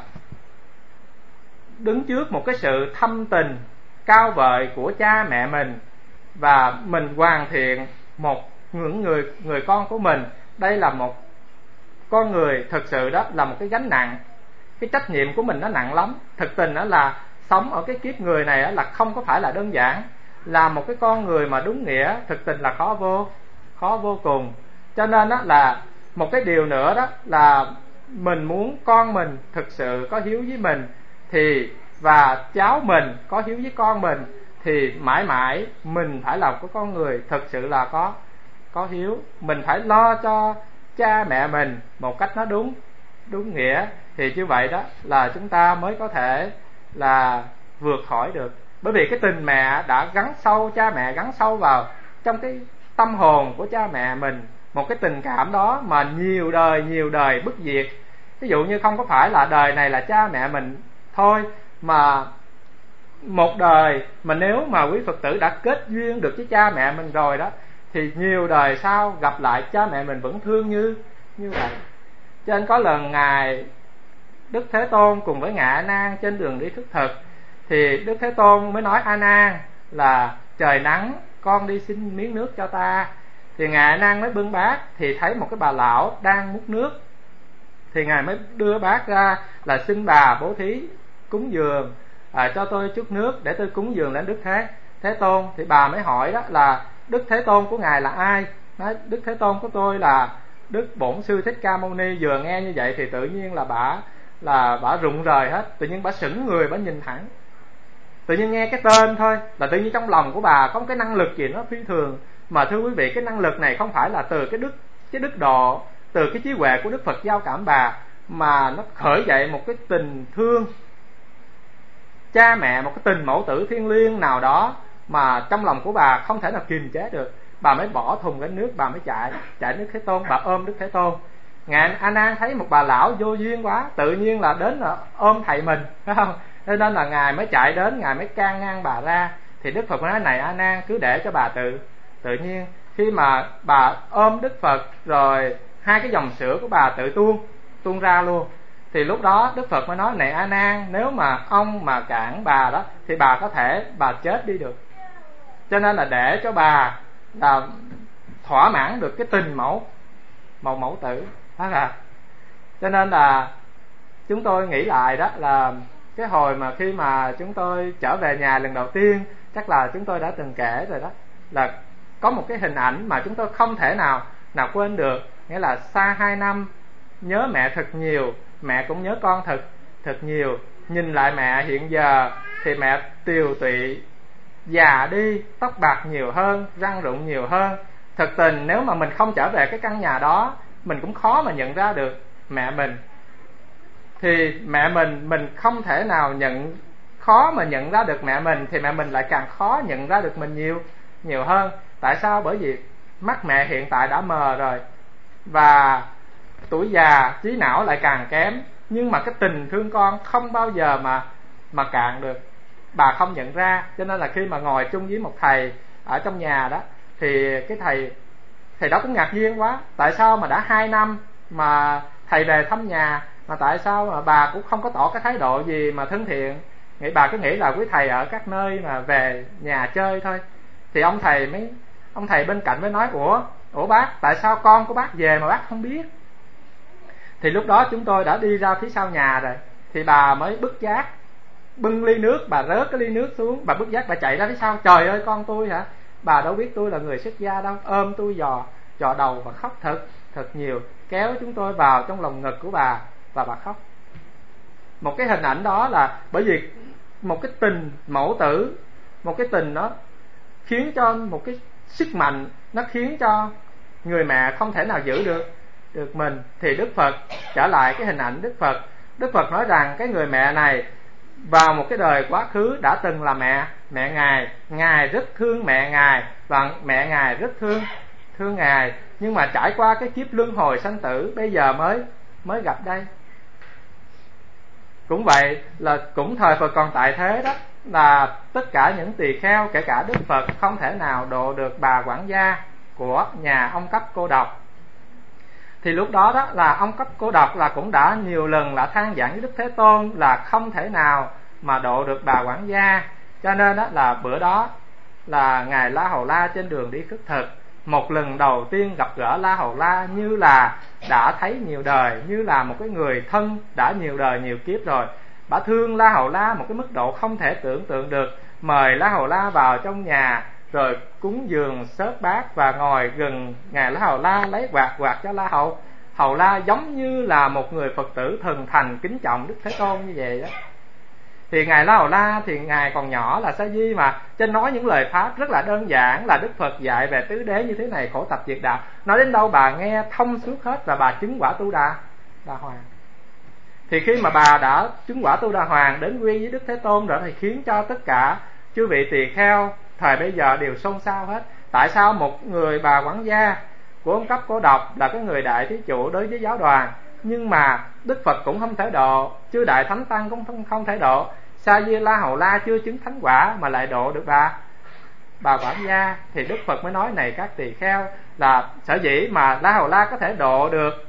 đứng trước một cái sự thâm tình cao vời của cha mẹ mình, và mình hoàn thiện một những người người con của mình. Đây là một con người thực sự đó là một cái gánh nặng, cái trách nhiệm của mình nó nặng lắm. Thực tình đó là sống ở cái kiếp người này là không có phải là đơn giản. Là một cái con người mà đúng nghĩa thực tình là khó vô khó vô cùng. Cho nên đó là một cái điều nữa đó là mình muốn con mình thực sự có hiếu với mình, thì và cháu mình có hiếu với con mình, thì mãi mãi mình phải là cái con người thực sự là có có hiếu. Mình phải lo cho cha mẹ mình một cách nó đúng đúng nghĩa, thì như vậy đó là chúng ta mới có thể là vượt khỏi được. Bởi vì cái tình mẹ đã gắn sâu, cha mẹ gắn sâu vào trong cái tâm hồn của cha mẹ mình, một cái tình cảm đó mà nhiều đời nhiều đời bất diệt. Ví dụ như không có phải là đời này là cha mẹ mình thôi, mà một đời mà nếu mà quý Phật tử đã kết duyên được với cha mẹ mình rồi đó, thì nhiều đời sau gặp lại cha mẹ mình vẫn thương như như vậy. Cho nên có lần Ngài Đức Thế Tôn cùng với Ngài A Nan trên đường đi thuyết thực, thì Đức Thế Tôn mới nói A Nan là trời nắng, con đi xin miếng nước cho ta. Thì Ngài A Nan mới bưng bát, thì thấy một cái bà lão đang múc nước, thì Ngài mới đưa bát ra là xin bà bố thí cúng dường à, cho tôi chút nước để tôi cúng dường lên Đức Thế Thế Tôn. Thì bà mới hỏi đó là Đức Thế Tôn của Ngài là ai? Nói Đức Thế Tôn của tôi là Đức Bổn Sư Thích Ca Mâu Ni. Vừa nghe như vậy thì tự nhiên là bà là bà rụng rời hết, tự nhiên bà sững người, bà nhìn thẳng. Tự nhiên nghe cái tên thôi là tự nhiên trong lòng của bà có một cái năng lực gì nó phi thường. Mà thưa quý vị, cái năng lực này không phải là từ cái đức cái đức độ, từ cái trí huệ của Đức Phật giao cảm bà, mà nó khởi dậy một cái tình thương cha mẹ, một cái tình mẫu tử thiêng liêng nào đó mà trong lòng của bà không thể nào kiềm chế được. Bà mới bỏ thùng cái nước, bà mới chạy chạy Đức Thế Tôn, bà ôm Đức Thế Tôn. Ngài A Nan thấy một bà lão vô duyên quá, tự nhiên là đến là ôm thầy mình, phải không? Cho nên là Ngài mới chạy đến, Ngài mới can ngăn bà ra. Thì Đức Phật nói này A Nan, cứ để cho bà tự tự nhiên. Khi mà bà ôm Đức Phật rồi, hai cái dòng sữa của bà tự tuôn tuôn ra luôn. Thì lúc đó Đức Phật mới nói này A Nan, nếu mà ông mà cản bà đó thì bà có thể bà chết đi được. Cho nên là để cho bà là thỏa mãn được cái tình mẫu mẫu mẫu tử đó. Là cho nên là chúng tôi nghĩ lại đó là cái hồi mà khi mà chúng tôi trở về nhà lần đầu tiên, chắc là chúng tôi đã từng kể rồi đó, là có một cái hình ảnh mà chúng tôi không thể nào nào quên được, nghĩa là xa hai năm nhớ mẹ thật nhiều, mẹ cũng nhớ con thật thật nhiều. Nhìn lại mẹ hiện giờ thì mẹ tiều tụy, già đi, tóc bạc nhiều hơn, răng rụng nhiều hơn. Thực tình nếu mà mình không trở về cái căn nhà đó, mình cũng khó mà nhận ra được mẹ mình. Thì mẹ mình mình không thể nào nhận, khó mà nhận ra được mẹ mình, thì mẹ mình lại càng khó nhận ra được mình nhiều nhiều hơn. Tại sao? Bởi vì mắt mẹ hiện tại đã mờ rồi, và tuổi già trí não lại càng kém, nhưng mà cái tình thương con không bao giờ mà mà cạn được. Bà không nhận ra, cho nên là khi mà ngồi chung với một thầy ở trong nhà đó, thì cái thầy thầy đó cũng ngạc nhiên quá. Tại sao mà đã hai năm mà thầy về thăm nhà, mà tại sao mà bà cũng không có tỏ cái thái độ gì mà thân thiện? Nghĩ bà cứ nghĩ là quý thầy ở các nơi mà về nhà chơi thôi. Thì ông thầy mới ông thầy bên cạnh mới nói: ủa ủa bác, tại sao con của bác về mà bác không biết? Thì lúc đó chúng tôi đã đi ra phía sau nhà rồi, thì bà mới bứt giác, bưng ly nước, bà rớt cái ly nước xuống, bà bứt giác bà chạy ra phía sau. Trời ơi, con tôi hả? Bà đâu biết tôi là người xuất gia đâu, ôm tôi dò dò đầu và khóc thật thật nhiều, kéo chúng tôi vào trong lòng ngực của bà và bà khóc. Một cái hình ảnh đó là bởi vì một cái tình mẫu tử, một cái tình nó khiến cho một cái sức mạnh, nó khiến cho người mẹ không thể nào giữ được được mình. Thì Đức Phật trở lại cái hình ảnh Đức Phật. Đức Phật nói rằng cái người mẹ này vào một cái đời quá khứ đã từng là mẹ mẹ ngài, ngài rất thương mẹ ngài và mẹ ngài rất thương thương ngài, nhưng mà trải qua cái kiếp luân hồi sanh tử, bây giờ mới mới gặp đây. Cũng vậy, là cũng thời Phật còn tại thế đó, là tất cả những tỳ kheo, kể cả Đức Phật, không thể nào độ được bà quản gia của nhà ông Cấp Cô Độc. Thì lúc đó đó là ông Cấp Cô Độc là cũng đã nhiều lần là than vãn với Đức Thế Tôn là không thể nào mà độ được bà quản gia. Cho nên đó là bữa đó là ngài La Hầu La trên đường đi khất thực, một lần đầu tiên gặp gỡ La Hầu La như là đã thấy nhiều đời, như là một cái người thân đã nhiều đời nhiều kiếp rồi. Bà thương La Hầu La một cái mức độ không thể tưởng tượng được, mời La Hầu La vào trong nhà, rồi cúng dường xớt bát và ngồi gần ngài La Hầu La, lấy quạt quạt cho La Hầu Hầu La, giống như là một người Phật tử thần thành kính trọng Đức Thế Tôn như vậy đó. Thì ngài La Hầu La thì ngài còn nhỏ là Sa Di mà, cho nói những lời pháp rất là đơn giản, là Đức Phật dạy về tứ đế như thế này, khổ tập diệt đạo, nói đến đâu bà nghe thông suốt hết, và bà chứng quả Tu Đà Đà Hoàng. Thì khi mà bà đã chứng quả Tu Đà Hoàng, đến quy với Đức Thế Tôn rồi, thì khiến cho tất cả chư vị tỳ kheo thời bây giờ đều xôn xao hết. Tại sao một người bà quản gia của ông Cấp Cô Độc là cái người đại thí chủ đối với giáo đoàn, nhưng mà Đức Phật cũng không thể độ, chư đại thánh tăng cũng không, không thể độ. Sa Di La Hầu La chưa chứng thánh quả mà lại độ được bà bà quản gia. Thì Đức Phật mới nói: này các tỳ kheo, là sở dĩ mà La Hầu La có thể độ được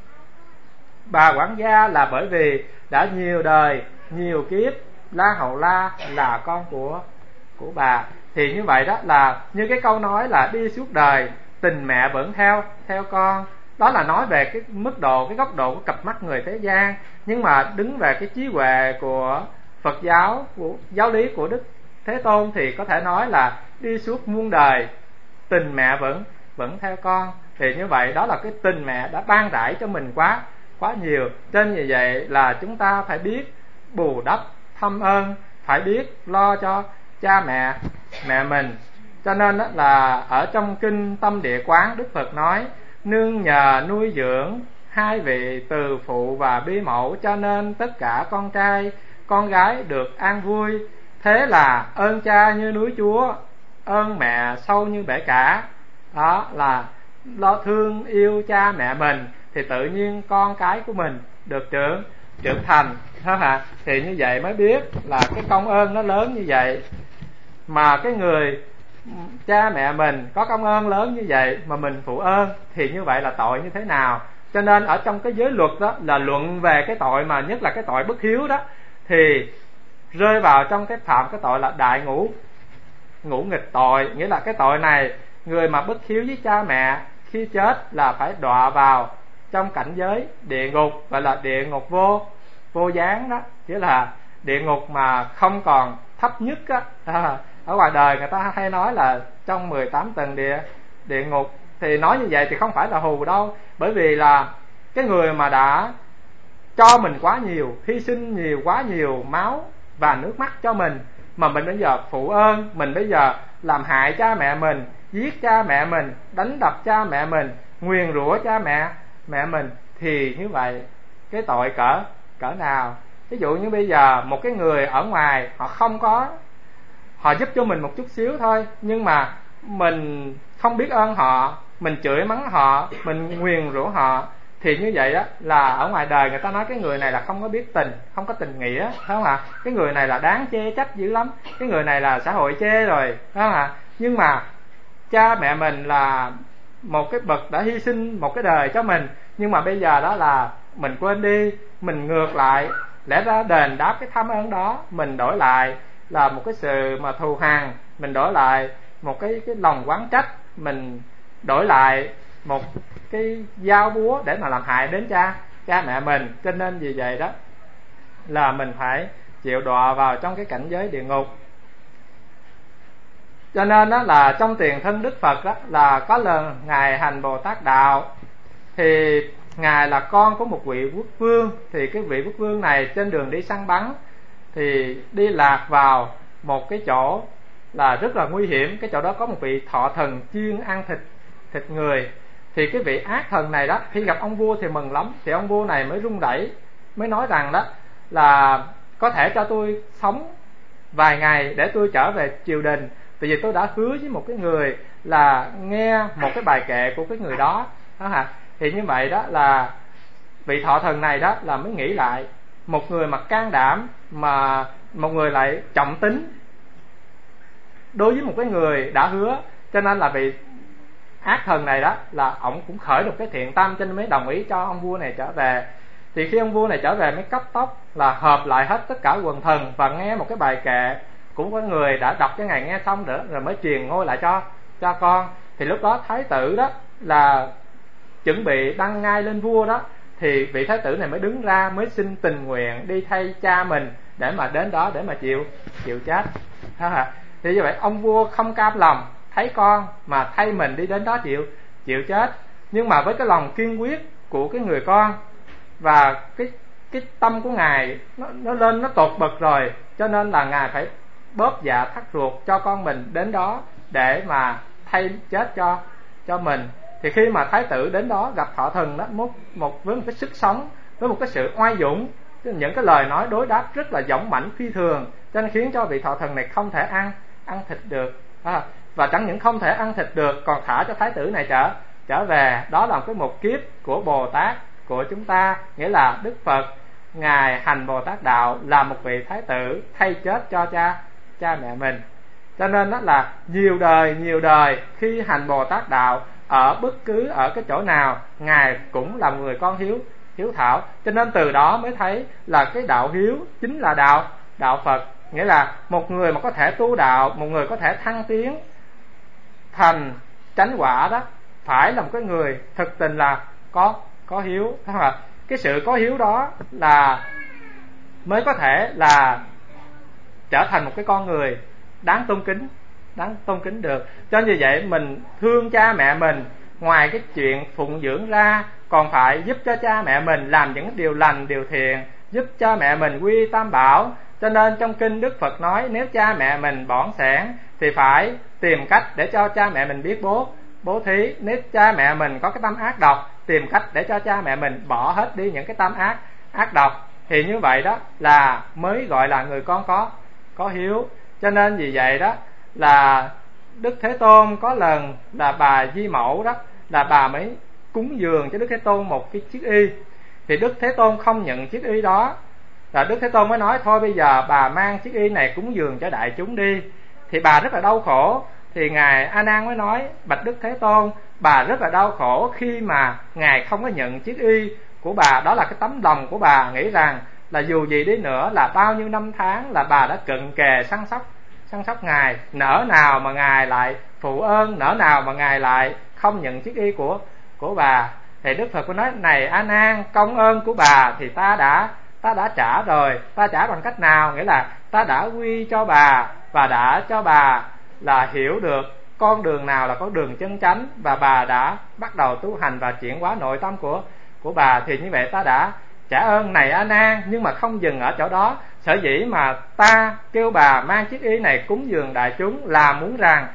bà quản gia là bởi vì đã nhiều đời nhiều kiếp La Hầu La là con của của bà. Thì như vậy đó, là như cái câu nói là đi suốt đời tình mẹ vẫn theo theo con, đó là nói về cái mức độ, cái góc độ của cặp mắt người thế gian. Nhưng mà đứng về cái trí huệ của Phật giáo, của giáo lý của Đức Thế Tôn, thì có thể nói là đi suốt muôn đời tình mẹ vẫn vẫn theo con. Thì như vậy đó là cái tình mẹ đã ban rãi cho mình quá quá nhiều. Trên như vậy là chúng ta phải biết bù đắp thâm ơn, phải biết lo cho cha mẹ mẹ mình. Cho nên đó là ở trong kinh Tâm Địa Quán, Đức Phật nói: nương nhờ nuôi dưỡng hai vị từ phụ và bi mẫu, cho nên tất cả con trai con gái được an vui. Thế là ơn cha như núi Chúa, ơn mẹ sâu như bể cả. Đó là lo thương yêu cha mẹ mình, thì tự nhiên con cái của mình được trưởng trưởng thành, ha hả? Thì như vậy mới biết là cái công ơn nó lớn như vậy. Mà cái người cha mẹ mình có công ơn lớn như vậy mà mình phụ ơn, thì như vậy là tội như thế nào? Cho nên ở trong cái giới luật đó là luận về cái tội, mà nhất là cái tội bất hiếu đó, thì rơi vào trong cái phạm cái tội là đại ngũ ngũ nghịch tội. Nghĩa là cái tội này, người mà bất hiếu với cha mẹ khi chết là phải đọa vào trong cảnh giới địa ngục, gọi là địa ngục vô vô gián đó, nghĩa là địa ngục mà không còn thấp nhất á, à, Ở ngoài đời người ta hay nói là trong mười tám tầng địa địa ngục, thì nói như vậy thì không phải là hù đâu, bởi vì là cái người mà đã cho mình quá nhiều, hy sinh nhiều quá nhiều máu và nước mắt cho mình, mà mình bây giờ phụ ơn, mình bây giờ làm hại cha mẹ mình, giết cha mẹ mình, đánh đập cha mẹ mình, nguyền rủa cha mẹ mẹ mình, thì như vậy cái tội cỡ cỡ nào. Ví dụ như bây giờ một cái người ở ngoài, họ không có, họ giúp cho mình một chút xíu thôi, nhưng mà mình không biết ơn họ, mình chửi mắng họ, mình nguyền rủa họ, thì như vậy á là ở ngoài đời người ta nói cái người này là không có biết tình, không có tình nghĩa, phải không ạ? Cái người này là đáng chê trách dữ lắm, cái người này là xã hội chê rồi, phải không ạ? Nhưng mà cha mẹ mình là một cái bậc đã hy sinh một cái đời cho mình, nhưng mà bây giờ đó là mình quên đi, mình ngược lại lẽ ra đền đáp cái thâm ơn đó, mình đổi lại là một cái sự mà thù hằn, mình đổi lại một cái cái lòng oán trách, mình đổi lại một cái dao búa để mà làm hại đến cha cha mẹ mình. Cho nên vì vậy đó là mình phải chịu đọa vào trong cái cảnh giới địa ngục. Cho nên đó là trong tiền thân Đức Phật đó, là có lần ngài hành Bồ Tát đạo, thì ngài là con của một vị quốc vương, thì cái vị quốc vương này trên đường đi săn bắn thì đi lạc vào một cái chỗ là rất là nguy hiểm. Cái chỗ đó có một vị thọ thần chuyên ăn thịt thịt người. Thì cái vị ác thần này đó, khi gặp ông vua thì mừng lắm, thì ông vua này mới run rẩy, mới nói rằng đó là có thể cho tôi sống vài ngày để tôi trở về triều đình, tại vì tôi đã hứa với một cái người là nghe một cái bài kệ của cái người đó đó hả. Thì như vậy đó là vị thọ thần này đó là mới nghĩ lại, một người mà can đảm, mà một người lại trọng tính đối với một cái người đã hứa, cho nên là vị ác thần này đó là ổng cũng khởi được cái thiện tâm, cho nên mới đồng ý cho ông vua này trở về. Thì khi ông vua này trở về mới cấp tốc là hợp lại hết tất cả quần thần và nghe một cái bài kệ cũng có người đã đọc cho ngài nghe xong nữa, rồi mới truyền ngôi lại cho cho con. Thì lúc đó thái tử đó là chuẩn bị đăng ngai lên vua đó, thì vị thái tử này mới đứng ra, mới xin tình nguyện đi thay cha mình để mà đến đó để mà chịu chịu chết. Thì như vậy ông vua không cam lòng thấy con mà thay mình đi đến đó chịu chịu chết, nhưng mà với cái lòng kiên quyết của cái người con và cái cái tâm của ngài nó, nó lên nó tột bậc rồi, cho nên là ngài phải bóp dạ thắt ruột cho con mình đến đó để mà thay chết cho cho mình. Thì khi mà thái tử đến đó gặp thọ thần đó, một, một với một cái sức sống, với một cái sự oai dũng, những cái lời nói đối đáp rất là dũng mãnh phi thường, cho nên khiến cho vị thọ thần này không thể ăn ăn thịt được à, và chẳng những không thể ăn thịt được, còn thả cho thái tử này trở trở về. Đó là một cái một kiếp của Bồ Tát của chúng ta, nghĩa là Đức Phật ngài hành Bồ Tát đạo là một vị thái tử thay chết cho cha cha mẹ mình. Cho nên đó là nhiều đời nhiều đời khi hành Bồ Tát đạo, ở bất cứ ở cái chỗ nào ngài cũng là người con hiếu hiếu thảo. Cho nên từ đó mới thấy là cái đạo hiếu chính là đạo đạo Phật, nghĩa là một người mà có thể tu đạo, một người có thể thăng tiến thành chánh quả đó, phải là một cái người thực tình là có có hiếu. Cái sự có hiếu đó là mới có thể là trở thành một cái con người đáng tôn kính đáng tôn kính được. Cho nên vì vậy mình thương cha mẹ mình, ngoài cái chuyện phụng dưỡng ra, còn phải giúp cho cha mẹ mình làm những điều lành điều thiện, giúp cha mẹ mình quy tam bảo. Cho nên trong kinh Đức Phật nói, nếu cha mẹ mình bỏng sẻn thì phải tìm cách để cho cha mẹ mình biết bố bố thí. Nếu cha mẹ mình có cái tâm ác độc, tìm cách để cho cha mẹ mình bỏ hết đi những cái tâm ác ác độc. Thì như vậy đó là mới gọi là người con có có hiếu. Cho nên vì vậy đó là Đức Thế Tôn có lần là bà Di Mẫu đó, là bà mới cúng dường cho Đức Thế Tôn một cái chiếc y. Thì Đức Thế Tôn không nhận chiếc y đó, là Đức Thế Tôn mới nói thôi bây giờ bà mang chiếc y này cúng dường cho đại chúng đi. Thì bà rất là đau khổ. Thì ngài A Nan mới nói, bạch Đức Thế Tôn, bà rất là đau khổ khi mà ngài không có nhận chiếc y của bà. Đó là cái tấm lòng của bà, nghĩ rằng là dù gì đi nữa là bao nhiêu năm tháng là bà đã cận kề săn sóc săn sóc ngài, nỡ nào mà ngài lại phụ ơn, nỡ nào mà ngài lại không nhận chiếc y của của bà. Thì Đức Phật có nói, này A Nan, công ơn của bà thì ta đã ta đã trả rồi. Ta trả bằng cách nào? Nghĩa là ta đã quy cho bà và đã cho bà là hiểu được con đường nào là con đường chân chánh, và bà đã bắt đầu tu hành và chuyển hóa nội tâm của của bà. Thì như vậy ta đã trả ơn này A Nan. Nhưng mà không dừng ở chỗ đó. Sở dĩ mà ta kêu bà mang chiếc y này cúng dường đại chúng là muốn rằng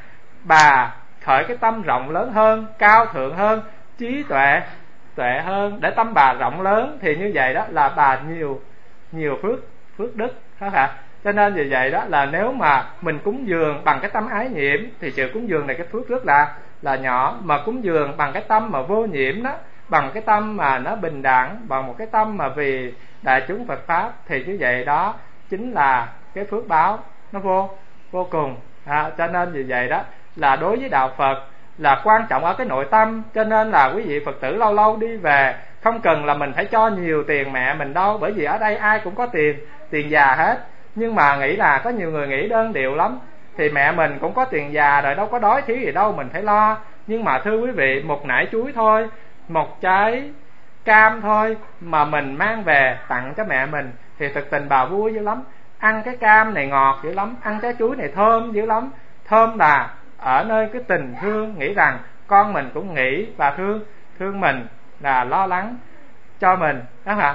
bà khởi cái tâm rộng lớn hơn, cao thượng hơn, trí tuệ tuệ hơn, để tâm bà rộng lớn. Thì như vậy đó là bà nhiều nhiều phước phước đức, phải không ạ? Cho nên vì vậy đó là nếu mà mình cúng dường bằng cái tâm ái nhiễm thì sự cúng dường này cái phước rất là là nhỏ. Mà cúng dường bằng cái tâm mà vô nhiễm đó, bằng cái tâm mà nó bình đẳng, bằng một cái tâm mà vì đại chúng Phật pháp, thì như vậy đó chính là cái phước báo nó vô vô cùng. À, cho nên vì vậy đó là đối với đạo Phật là quan trọng ở cái nội tâm. Cho nên là quý vị Phật tử lâu lâu đi về không cần là mình phải cho nhiều tiền mẹ mình đâu, bởi vì ở đây ai cũng có tiền tiền già hết. Nhưng mà nghĩ là có nhiều người nghĩ đơn điệu lắm, thì mẹ mình cũng có tiền già rồi, đâu có đói thiếu gì đâu mình phải lo. Nhưng mà thưa quý vị, một nải chuối thôi, một trái cam thôi mà mình mang về tặng cho mẹ mình thì thực tình bà vui dữ lắm. Ăn cái cam này ngọt dữ lắm, ăn trái chuối này thơm dữ lắm. Thơm là ở nơi cái tình thương, nghĩ rằng con mình cũng nghĩ và thương thương mình, là lo lắng cho mình đó hả.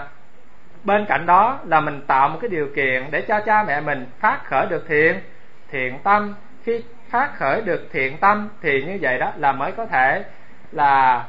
Bên cạnh đó là mình tạo một cái điều kiện để cho cha mẹ mình phát khởi được thiện thiện tâm. Khi phát khởi được thiện tâm thì như vậy đó là mới có thể là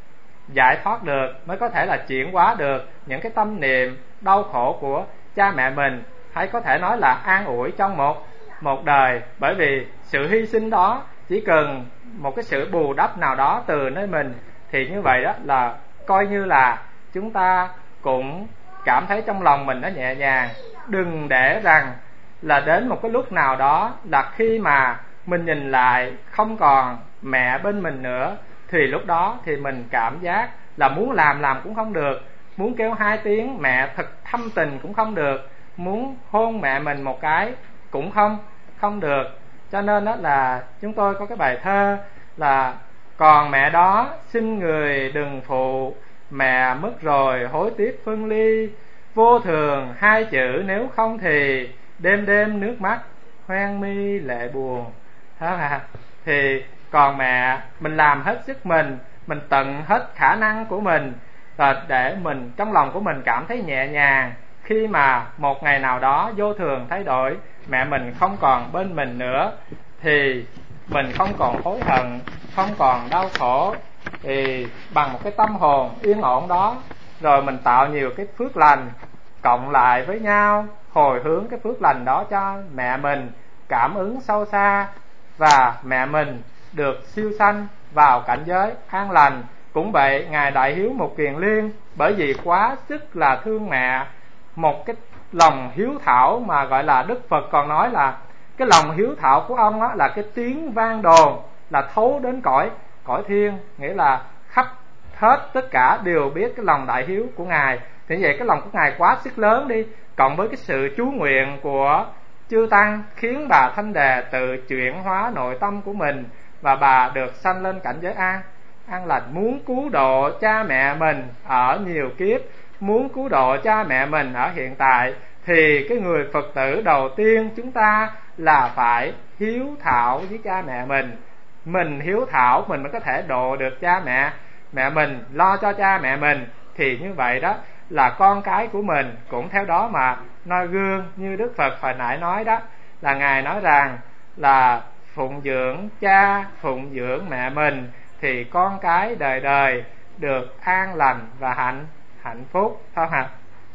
giải thoát được, mới có thể là chuyển hóa được những cái tâm niệm đau khổ của cha mẹ mình, hay có thể nói là an ủi trong một một đời. Bởi vì sự hy sinh đó chỉ cần một cái sự bù đắp nào đó từ nơi mình, thì như vậy đó là coi như là chúng ta cũng cảm thấy trong lòng mình nó nhẹ nhàng. Đừng để rằng là đến một cái lúc nào đó là khi mà mình nhìn lại không còn mẹ bên mình nữa, thì lúc đó thì mình cảm giác là muốn làm làm cũng không được, muốn kêu hai tiếng mẹ thật thâm tình cũng không được, muốn hôn mẹ mình một cái cũng không không được. Cho nên đó là chúng tôi có cái bài thơ là: còn mẹ đó xin người đừng phụ, mẹ mất rồi hối tiếc phân ly, vô thường hai chữ nếu không thì đêm đêm nước mắt hoen mi lệ buồn. Đó à. Thì còn mẹ, mình làm hết sức mình, mình tận hết khả năng của mình, và để mình trong lòng của mình cảm thấy nhẹ nhàng. Khi mà một ngày nào đó vô thường thay đổi, mẹ mình không còn bên mình nữa, thì mình không còn hối hận, không còn đau khổ. Thì bằng một cái tâm hồn yên ổn đó, rồi mình tạo nhiều cái phước lành cộng lại với nhau, hồi hướng cái phước lành đó cho mẹ mình, cảm ứng sâu xa, và mẹ mình được siêu sanh vào cảnh giới an lành. Cũng vậy, Ngài Đại Hiếu Mục Kiền Liên bởi vì quá sức là thương mẹ, một cái lòng hiếu thảo mà gọi là Đức Phật còn nói là cái lòng hiếu thảo của ông á, là cái tiếng vang đồn là thấu đến cõi cõi thiên, nghĩa là khắp hết tất cả đều biết cái lòng đại hiếu của Ngài. Thì vậy cái lòng của Ngài quá sức lớn đi, cộng với cái sự chú nguyện của chư tăng, khiến bà Thanh Đề tự chuyển hóa nội tâm của mình, và bà được sanh lên cảnh giới an an lành, muốn cứu độ cha mẹ mình ở nhiều kiếp, muốn cứu độ cha mẹ mình ở hiện tại. Thì cái người Phật tử đầu tiên chúng ta là phải hiếu thảo với cha mẹ mình. Mình hiếu thảo mình mới có thể độ được cha mẹ mẹ mình, lo cho cha mẹ mình. Thì như vậy đó là con cái của mình cũng theo đó mà noi gương. Như Đức Phật hồi nãy nói đó, là Ngài nói rằng là phụng dưỡng cha, phụng dưỡng mẹ mình, thì con cái đời đời được an lành và hạnh hạnh phúc, phải không ạ?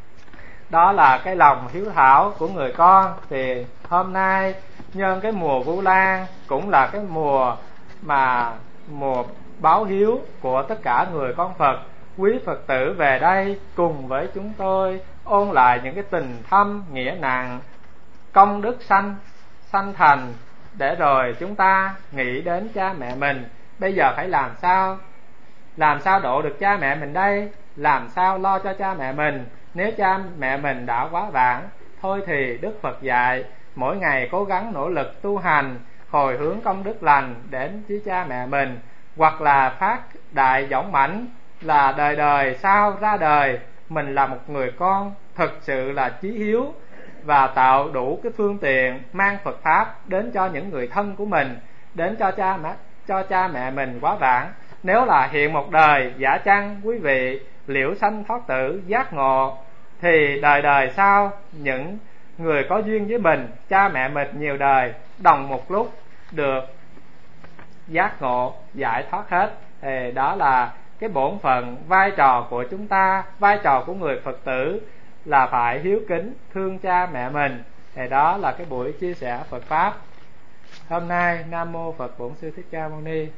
Đó là cái lòng hiếu thảo của người con. Thì hôm nay nhân cái mùa Vu Lan cũng là cái mùa mà mùa báo hiếu của tất cả người con Phật. Quý Phật tử về đây cùng với chúng tôi ôn lại những cái tình thâm nghĩa nặng, công đức sanh sanh thành, để rồi chúng ta nghĩ đến cha mẹ mình. Bây giờ phải làm sao? Làm sao độ được cha mẹ mình đây? Làm sao lo cho cha mẹ mình? Nếu cha mẹ mình đã quá vãng, thôi thì Đức Phật dạy mỗi ngày cố gắng nỗ lực tu hành, hồi hướng công đức lành đến với cha mẹ mình, hoặc là phát đại dõng mãnh là đời đời sau ra đời mình là một người con thực sự là chí hiếu và tạo đủ cái phương tiện mang Phật pháp đến cho những người thân của mình, đến cho cha mẹ cho cha mẹ mình quá vãng. Nếu là hiện một đời giả chăng quý vị liễu sanh thoát tử giác ngộ, thì đời đời sau những người có duyên với mình, cha mẹ mình nhiều đời đồng một lúc được giác ngộ giải thoát hết. Thì đó là cái bổn phận, vai trò của chúng ta, vai trò của người Phật tử là phải hiếu kính thương cha mẹ mình. Thì đó là cái buổi chia sẻ Phật pháp hôm nay. Nam mô Phật Bổn Sư Thích Ca Mâu Ni.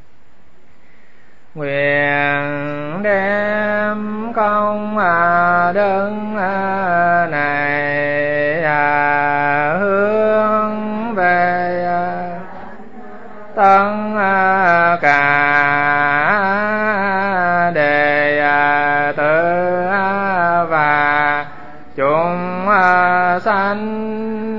Nguyện đem công đức này hướng về tất cả đệ tử và chúng sanh